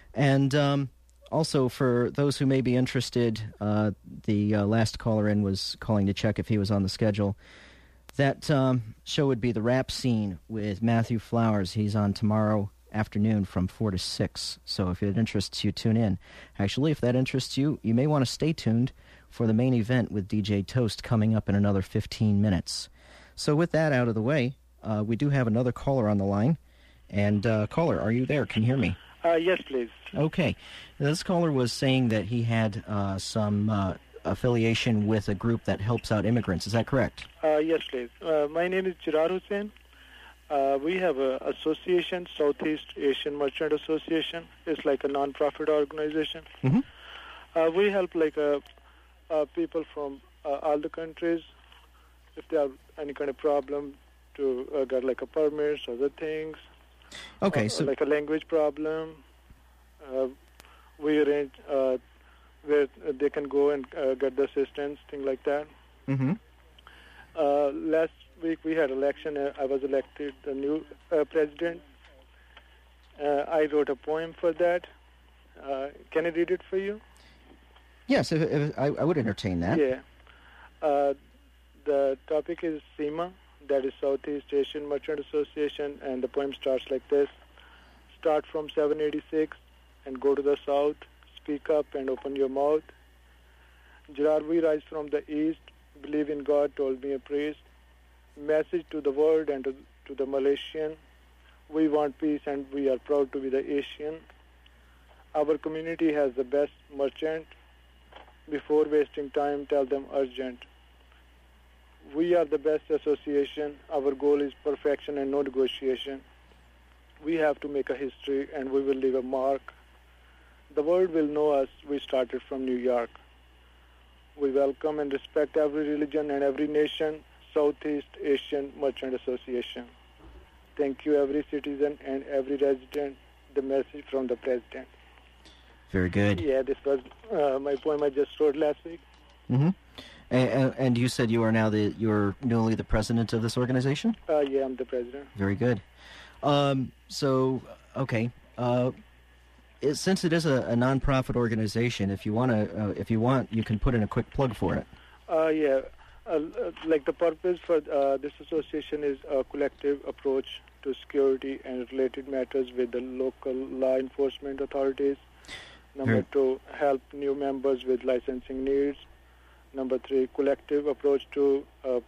And also, for those who may be interested, the last caller in was calling to check if he was on the schedule. That show would be The Rap Scene with Matthew Flowers. He's on tomorrow afternoon from 4 to 6. So if it interests you, tune in. Actually, if that interests you, you may want to stay tuned for the main event with DJ Toast coming up in another 15 minutes. So with that out of the way, we do have another caller on the line. And caller, are you there? Can you hear me? Yes, please. Okay. This caller was saying that he had some affiliation with a group that helps out immigrants. Is that correct? Yes, please. My name is Jirar Hussain. We have an association, Southeast Asian Merchant Association. It's like a non-profit organization. Mm-hmm. We help people from all the countries if they have any kind of problem to get like a permits, other things. Okay, so like a language problem. We arrange where they can go and get the assistance, things like that. Mm-hmm. Last week we had election. I was elected the new president. I wrote a poem for that. Can I read it for you? Yes, if I would entertain that. Yeah. The topic is SEMA, that is Southeast Asian Merchant Association, and the poem starts like this. Start from 786. and go to the south. Speak up and open your mouth. Gerard, we rise from the east. Believe in God, told me a priest. Message to the world and to the Malaysian. We want peace and we are proud to be the Asian. Our community has the best merchant. Before wasting time, tell them urgent. We are the best association. Our goal is perfection and no negotiation. We have to make a history and we will leave a mark. The world will know us. We started from New York. We welcome and respect every religion and every nation. Southeast Asian Merchant Association. Thank you, every citizen and every resident. The message from the President. Very good. Yeah, this was my poem I just wrote last week. Mm-hmm. And you said you are now you're newly the president of this organization? Yeah, I'm the president. Very good. Since it is a nonprofit organization, if you want, you can put in a quick plug for it. Like the purpose for this association is a collective approach to security and related matters with the local law enforcement authorities. Number 2, help new members with licensing needs. Number 3, collective approach to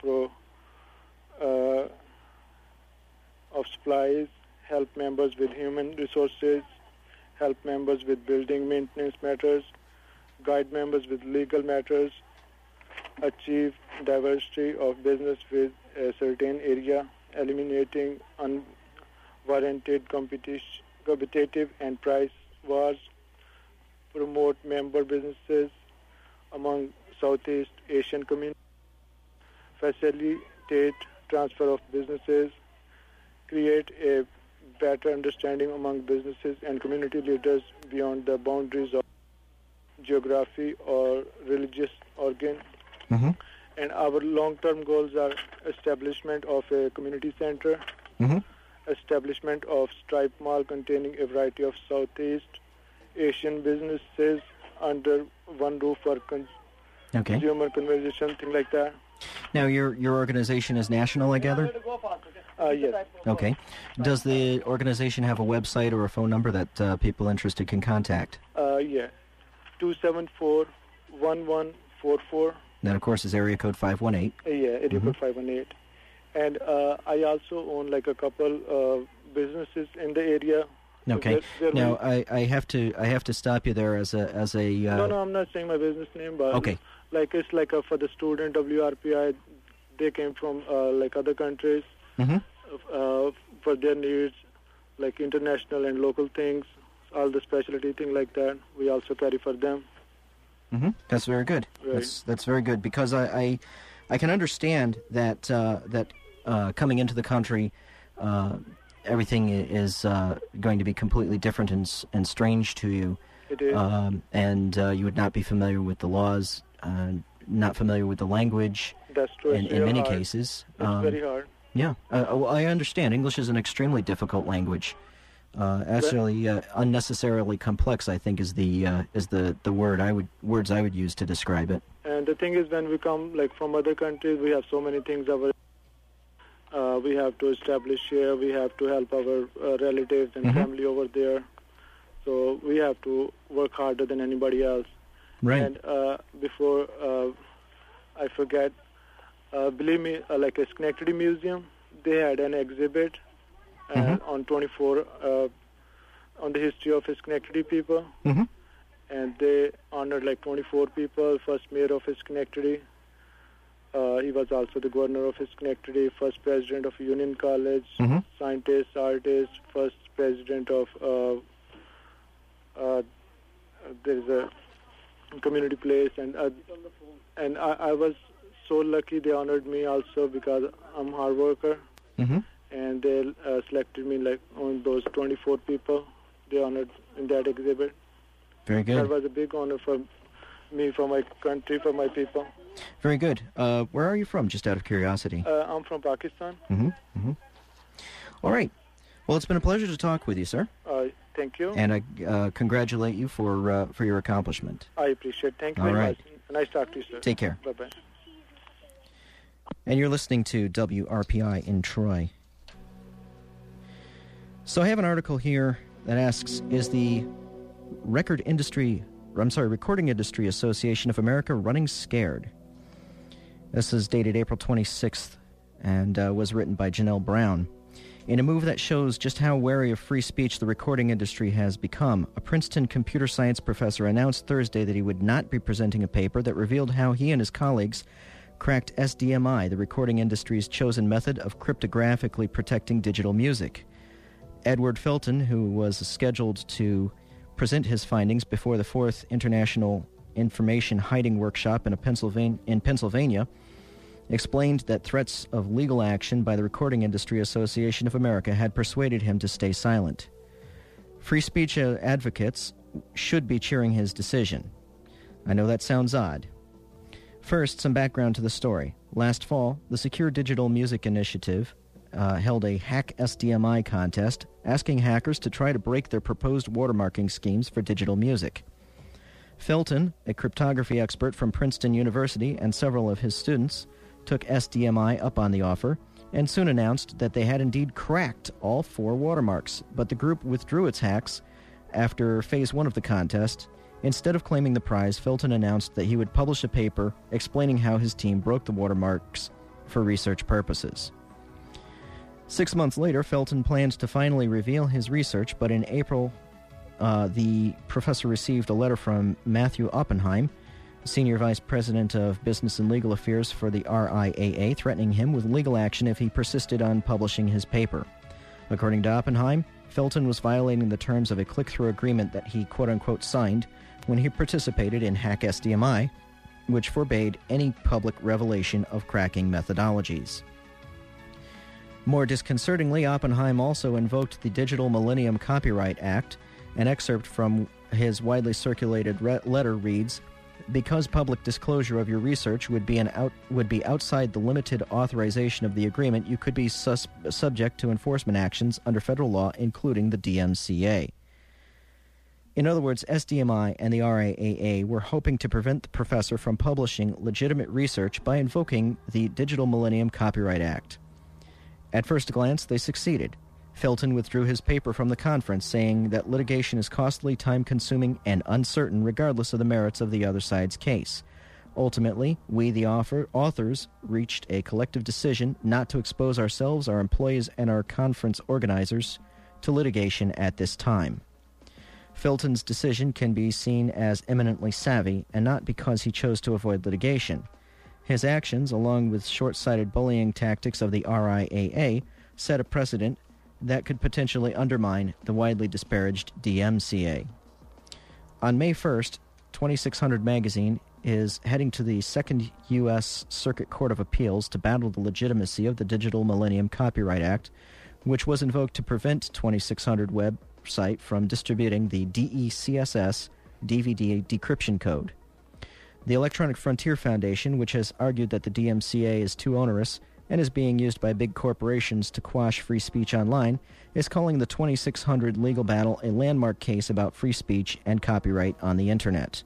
of supplies. Help members with human resources. Help members with building maintenance matters. Guide members with legal matters. Achieve diversity of business with a certain area, eliminating unwarranted competitive and price wars. Promote member businesses among Southeast Asian communities. Facilitate transfer of businesses. Create a better understanding among businesses and community leaders beyond the boundaries of geography or religious organ. Mm-hmm. And our long-term goals are establishment of a community center, establishment of strip mall containing a variety of Southeast Asian businesses under one roof for consumer conversation, thing like that. Now, your organization is national, I gather? Yes. Okay. Does the organization have a website or a phone number that people interested can contact? Yeah. 274-1144. That, of course, is area code 518. Yeah, area code 518. And I also own like a couple businesses in the area. Okay. Now, I have to stop you there as a. No, I'm not saying my business name, but okay. Like it's like for the student WRPI, they came from like other countries for their needs, like international and local things, all the specialty thing like that. We also carry for them. Mm-hmm. That's very good. Right. That's very good because I can understand that coming into the country, everything is going to be completely different and strange to you. It is. And you would not be familiar with the laws, not familiar with the language. That's true. In many cases. It's very hard. Yeah. Well, I understand. English is an extremely difficult language. Actually, unnecessarily complex, I think, is the words I would use to describe it. And the thing is, when we come like from other countries, we have so many things. We have to establish here. We have to help our relatives and family over there. So we have to work harder than anybody else. Right. And before I forget, believe me, like a Schenectady Museum, they had an exhibit on 24 on the history of Schenectady people, and they honored like 24 people. First mayor of Schenectady, he was also the governor of Schenectady. First president of Union College, scientist, artist. First president of there's a community place, and I was so lucky they honored me also because I'm a hard worker. And they selected me like on those 24 people they honored in that exhibit. Very good. That was a big honor for me, for my country, for my people. Very good. Where are you from, just out of curiosity? I'm from Pakistan. All right. Well, it's been a pleasure to talk with you, sir. Thank you. And I congratulate you for your accomplishment. I appreciate it. Thank you very much. Nice talk to you, sir. Take care. Bye-bye. And you're listening to WRPI in Troy. So I have an article here that asks, is the Recording Industry Association of America running scared. This is dated April 26th and was written by Janelle Brown. In a move that shows just how wary of free speech the recording industry has become, a Princeton computer science professor announced Thursday that he would not be presenting a paper that revealed how he and his colleagues cracked SDMI, the recording industry's chosen method of cryptographically protecting digital music. Edward Felton, who was scheduled to present his findings before the 4th International Information Hiding Workshop in Pennsylvania, explained that threats of legal action by the Recording Industry Association of America had persuaded him to stay silent. Free speech advocates should be cheering his decision. I know that sounds odd. First, some background to the story. Last fall, the Secure Digital Music Initiative held a Hack SDMI contest, asking hackers to try to break their proposed watermarking schemes for digital music. Felton, a cryptography expert from Princeton University, and several of his students took SDMI up on the offer and soon announced that they had indeed cracked all 4 watermarks, but the group withdrew its hacks after Phase 1 of the contest. Instead of claiming the prize, Felton announced that he would publish a paper explaining how his team broke the watermarks for research purposes. 6 months later, Felton planned to finally reveal his research, but in April, the professor received a letter from Matthew Oppenheim, Senior Vice President of Business and Legal Affairs for the RIAA, threatening him with legal action if he persisted on publishing his paper. According to Oppenheim, Felton was violating the terms of a click-through agreement that he quote-unquote signed when he participated in Hack SDMI, which forbade any public revelation of cracking methodologies. More disconcertingly, Oppenheim also invoked the Digital Millennium Copyright Act. An excerpt from his widely circulated letter reads, "Because public disclosure of your research would be outside the limited authorization of the agreement, you could be subject to enforcement actions under federal law, including the DMCA." In other words, SDMI and the RIAA were hoping to prevent the professor from publishing legitimate research by invoking the Digital Millennium Copyright Act. At first glance, they succeeded. Felton withdrew his paper from the conference, saying that litigation is costly, time-consuming, and uncertain regardless of the merits of the other side's case. Ultimately, we, the authors, reached a collective decision not to expose ourselves, our employees, and our conference organizers to litigation at this time. Felton's decision can be seen as eminently savvy, and not because he chose to avoid litigation. His actions, along with short-sighted bullying tactics of the RIAA, set a precedent that could potentially undermine the widely disparaged DMCA. On May 1st, 2600 Magazine is heading to the Second U.S. Circuit Court of Appeals to battle the legitimacy of the Digital Millennium Copyright Act, which was invoked to prevent 2600 website from distributing the DECSS DVD decryption code. The Electronic Frontier Foundation, which has argued that the DMCA is too onerous and is being used by big corporations to quash free speech online, is calling the 2600 legal battle a landmark case about free speech and copyright on the Internet.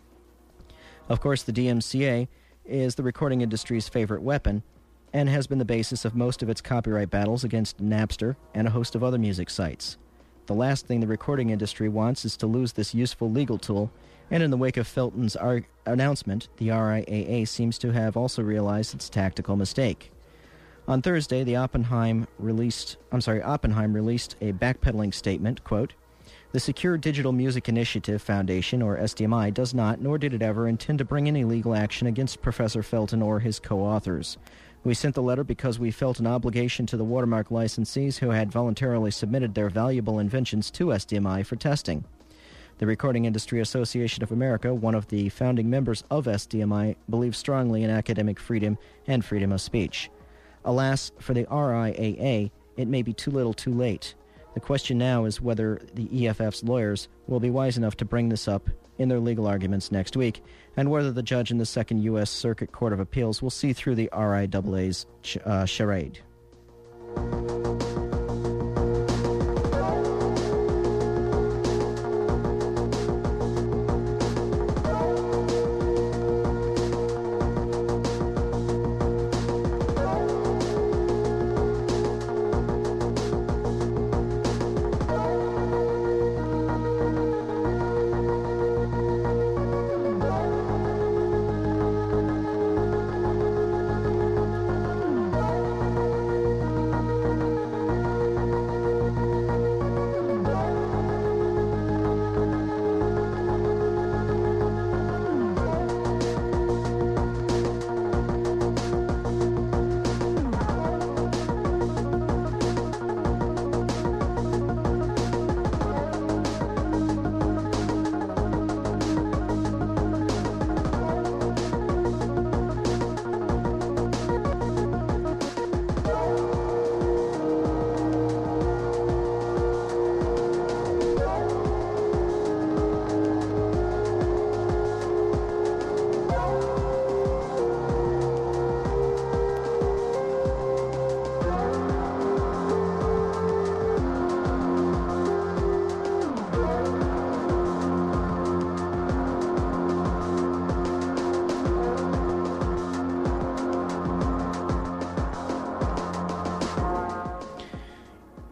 Of course, the DMCA is the recording industry's favorite weapon and has been the basis of most of its copyright battles against Napster and a host of other music sites. The last thing the recording industry wants is to lose this useful legal tool, and in the wake of Felton's announcement, the RIAA seems to have also realized its tactical mistake. On Thursday, Oppenheim released a backpedaling statement, quote, "The Secure Digital Music Initiative Foundation, or SDMI, does not, nor did it ever, intend to bring any legal action against Professor Felton or his co-authors. We sent the letter because we felt an obligation to the watermark licensees who had voluntarily submitted their valuable inventions to SDMI for testing. The Recording Industry Association of America, one of the founding members of SDMI, believes strongly in academic freedom and freedom of speech. Alas, for the RIAA, it may be too little too late. The question now is whether the EFF's lawyers will be wise enough to bring this up in their legal arguments next week, and whether the judge in the Second U.S. Circuit Court of Appeals will see through the RIAA's charade."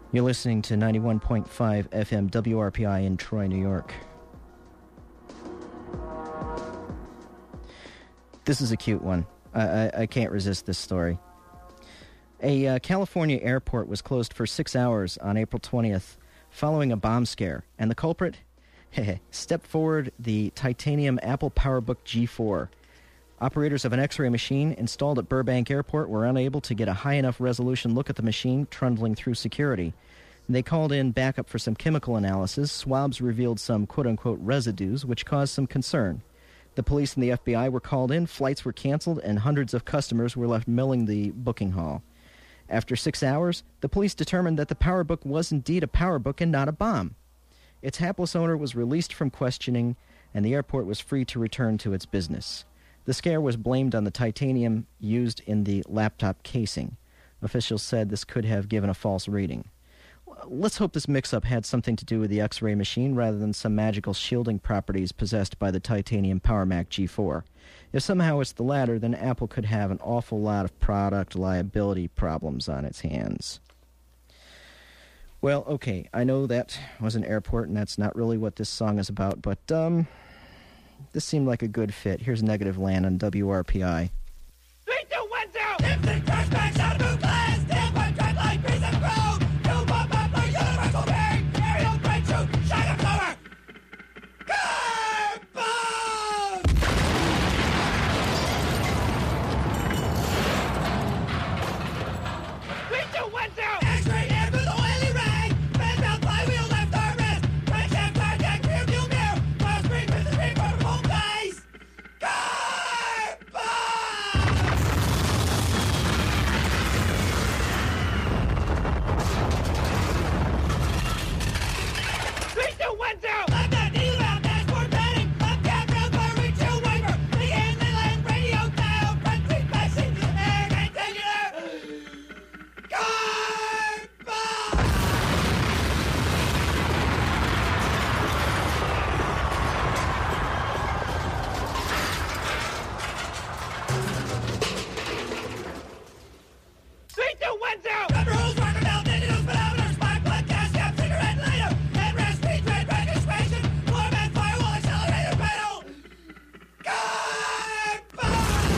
You're listening to 91.5 FM WRPI in Troy, New York. This is a cute one. I can't resist this story. A California airport was closed for 6 hours on April 20th following a bomb scare, and the culprit stepped forward the titanium Apple PowerBook G4. Operators of an X-ray machine installed at Burbank Airport were unable to get a high enough resolution look at the machine trundling through security. They called in backup for some chemical analysis. Swabs revealed some quote-unquote residues, which caused some concern. The police and the FBI were called in, flights were canceled, and hundreds of customers were left milling the booking hall. After 6 hours, the police determined that the PowerBook was indeed a PowerBook and not a bomb. Its hapless owner was released from questioning, and the airport was free to return to its business. The scare was blamed on the titanium used in the laptop casing. Officials said this could have given a false reading. Let's hope this mix-up had something to do with the X-ray machine rather than some magical shielding properties possessed by the titanium PowerMac G4. If somehow it's the latter, then Apple could have an awful lot of product liability problems on its hands. Well, okay, I know that was an airport, and that's not really what this song is about, but this seemed like a good fit. Here's Negative Land on WRPI. 3, 2, 1, 0! Infinite flashbacks out of blue glass! 10-point track like Grease and Chrome! New pop up like universal bearing! Aerial great shoot! Shine up lower! Carbon! 3, 2, 1, 0! X-ray air with oily rag! Fan belt flywheel left arm rest! Crankshaft cardiac rear view mirror! Cross screen with the screen from home base! Carbon! 3, 2, 1, 0! Left that knee round, dashboard padding! Left cab rail bar, windshield wiper! The inland radio dial, front seat passing, air rectangular! Carbon! 3, 2, 1, 0! Rubber hose, rocker belt, digital speedometer, spark plug, gas cap, cigarette lighter, headrest, speed trade, brake expansion, floor mat, firewall, accelerator pedal! Carbon!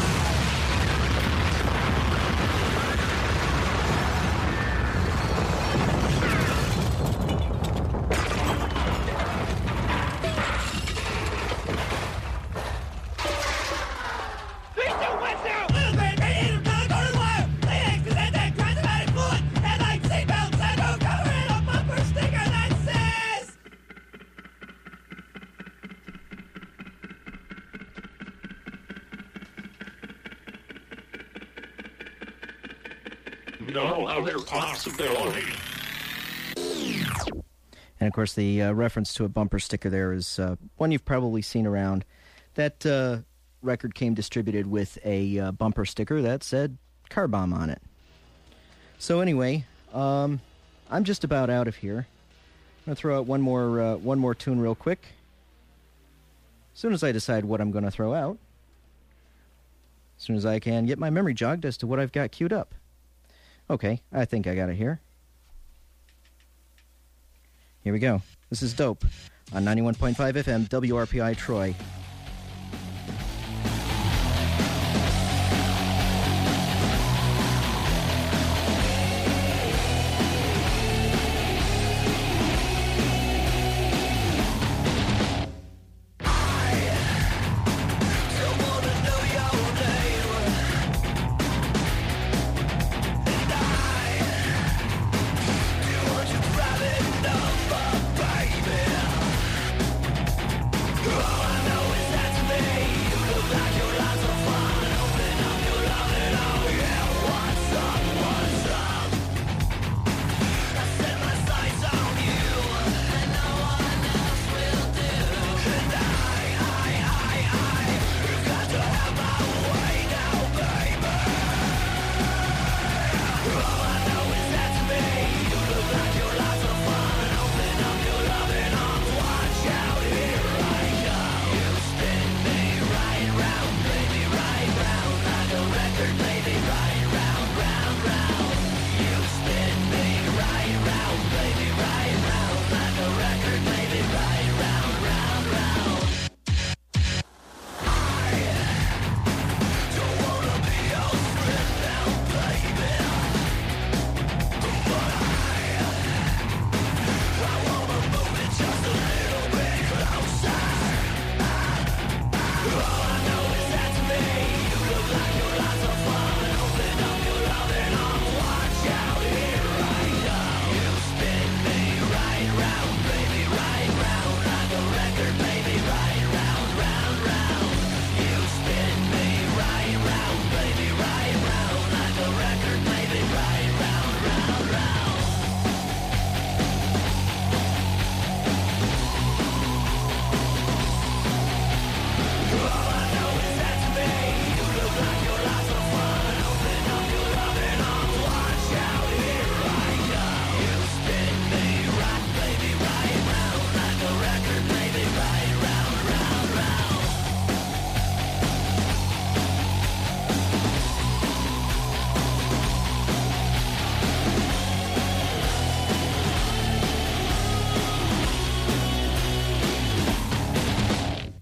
Three, two, 1, 0! Little green radiator, color coded wire, Kleenex, Cazantac, transmatic fluid, headlight, seatbelt, sunroof, cover, and a bumper sticker that says... No other possibility. And, of course, the reference to a bumper sticker there is one you've probably seen around. That record came distributed with a bumper sticker that said car bomb on it. So anyway, I'm just about out of here. I'm going to throw out one more tune real quick. As soon as I decide what I'm going to throw out. As soon as I can get my memory jogged as to what I've got queued up. Okay, I think I got it here. Here we go. This is Dope on 91.5 FM WRPI Troy.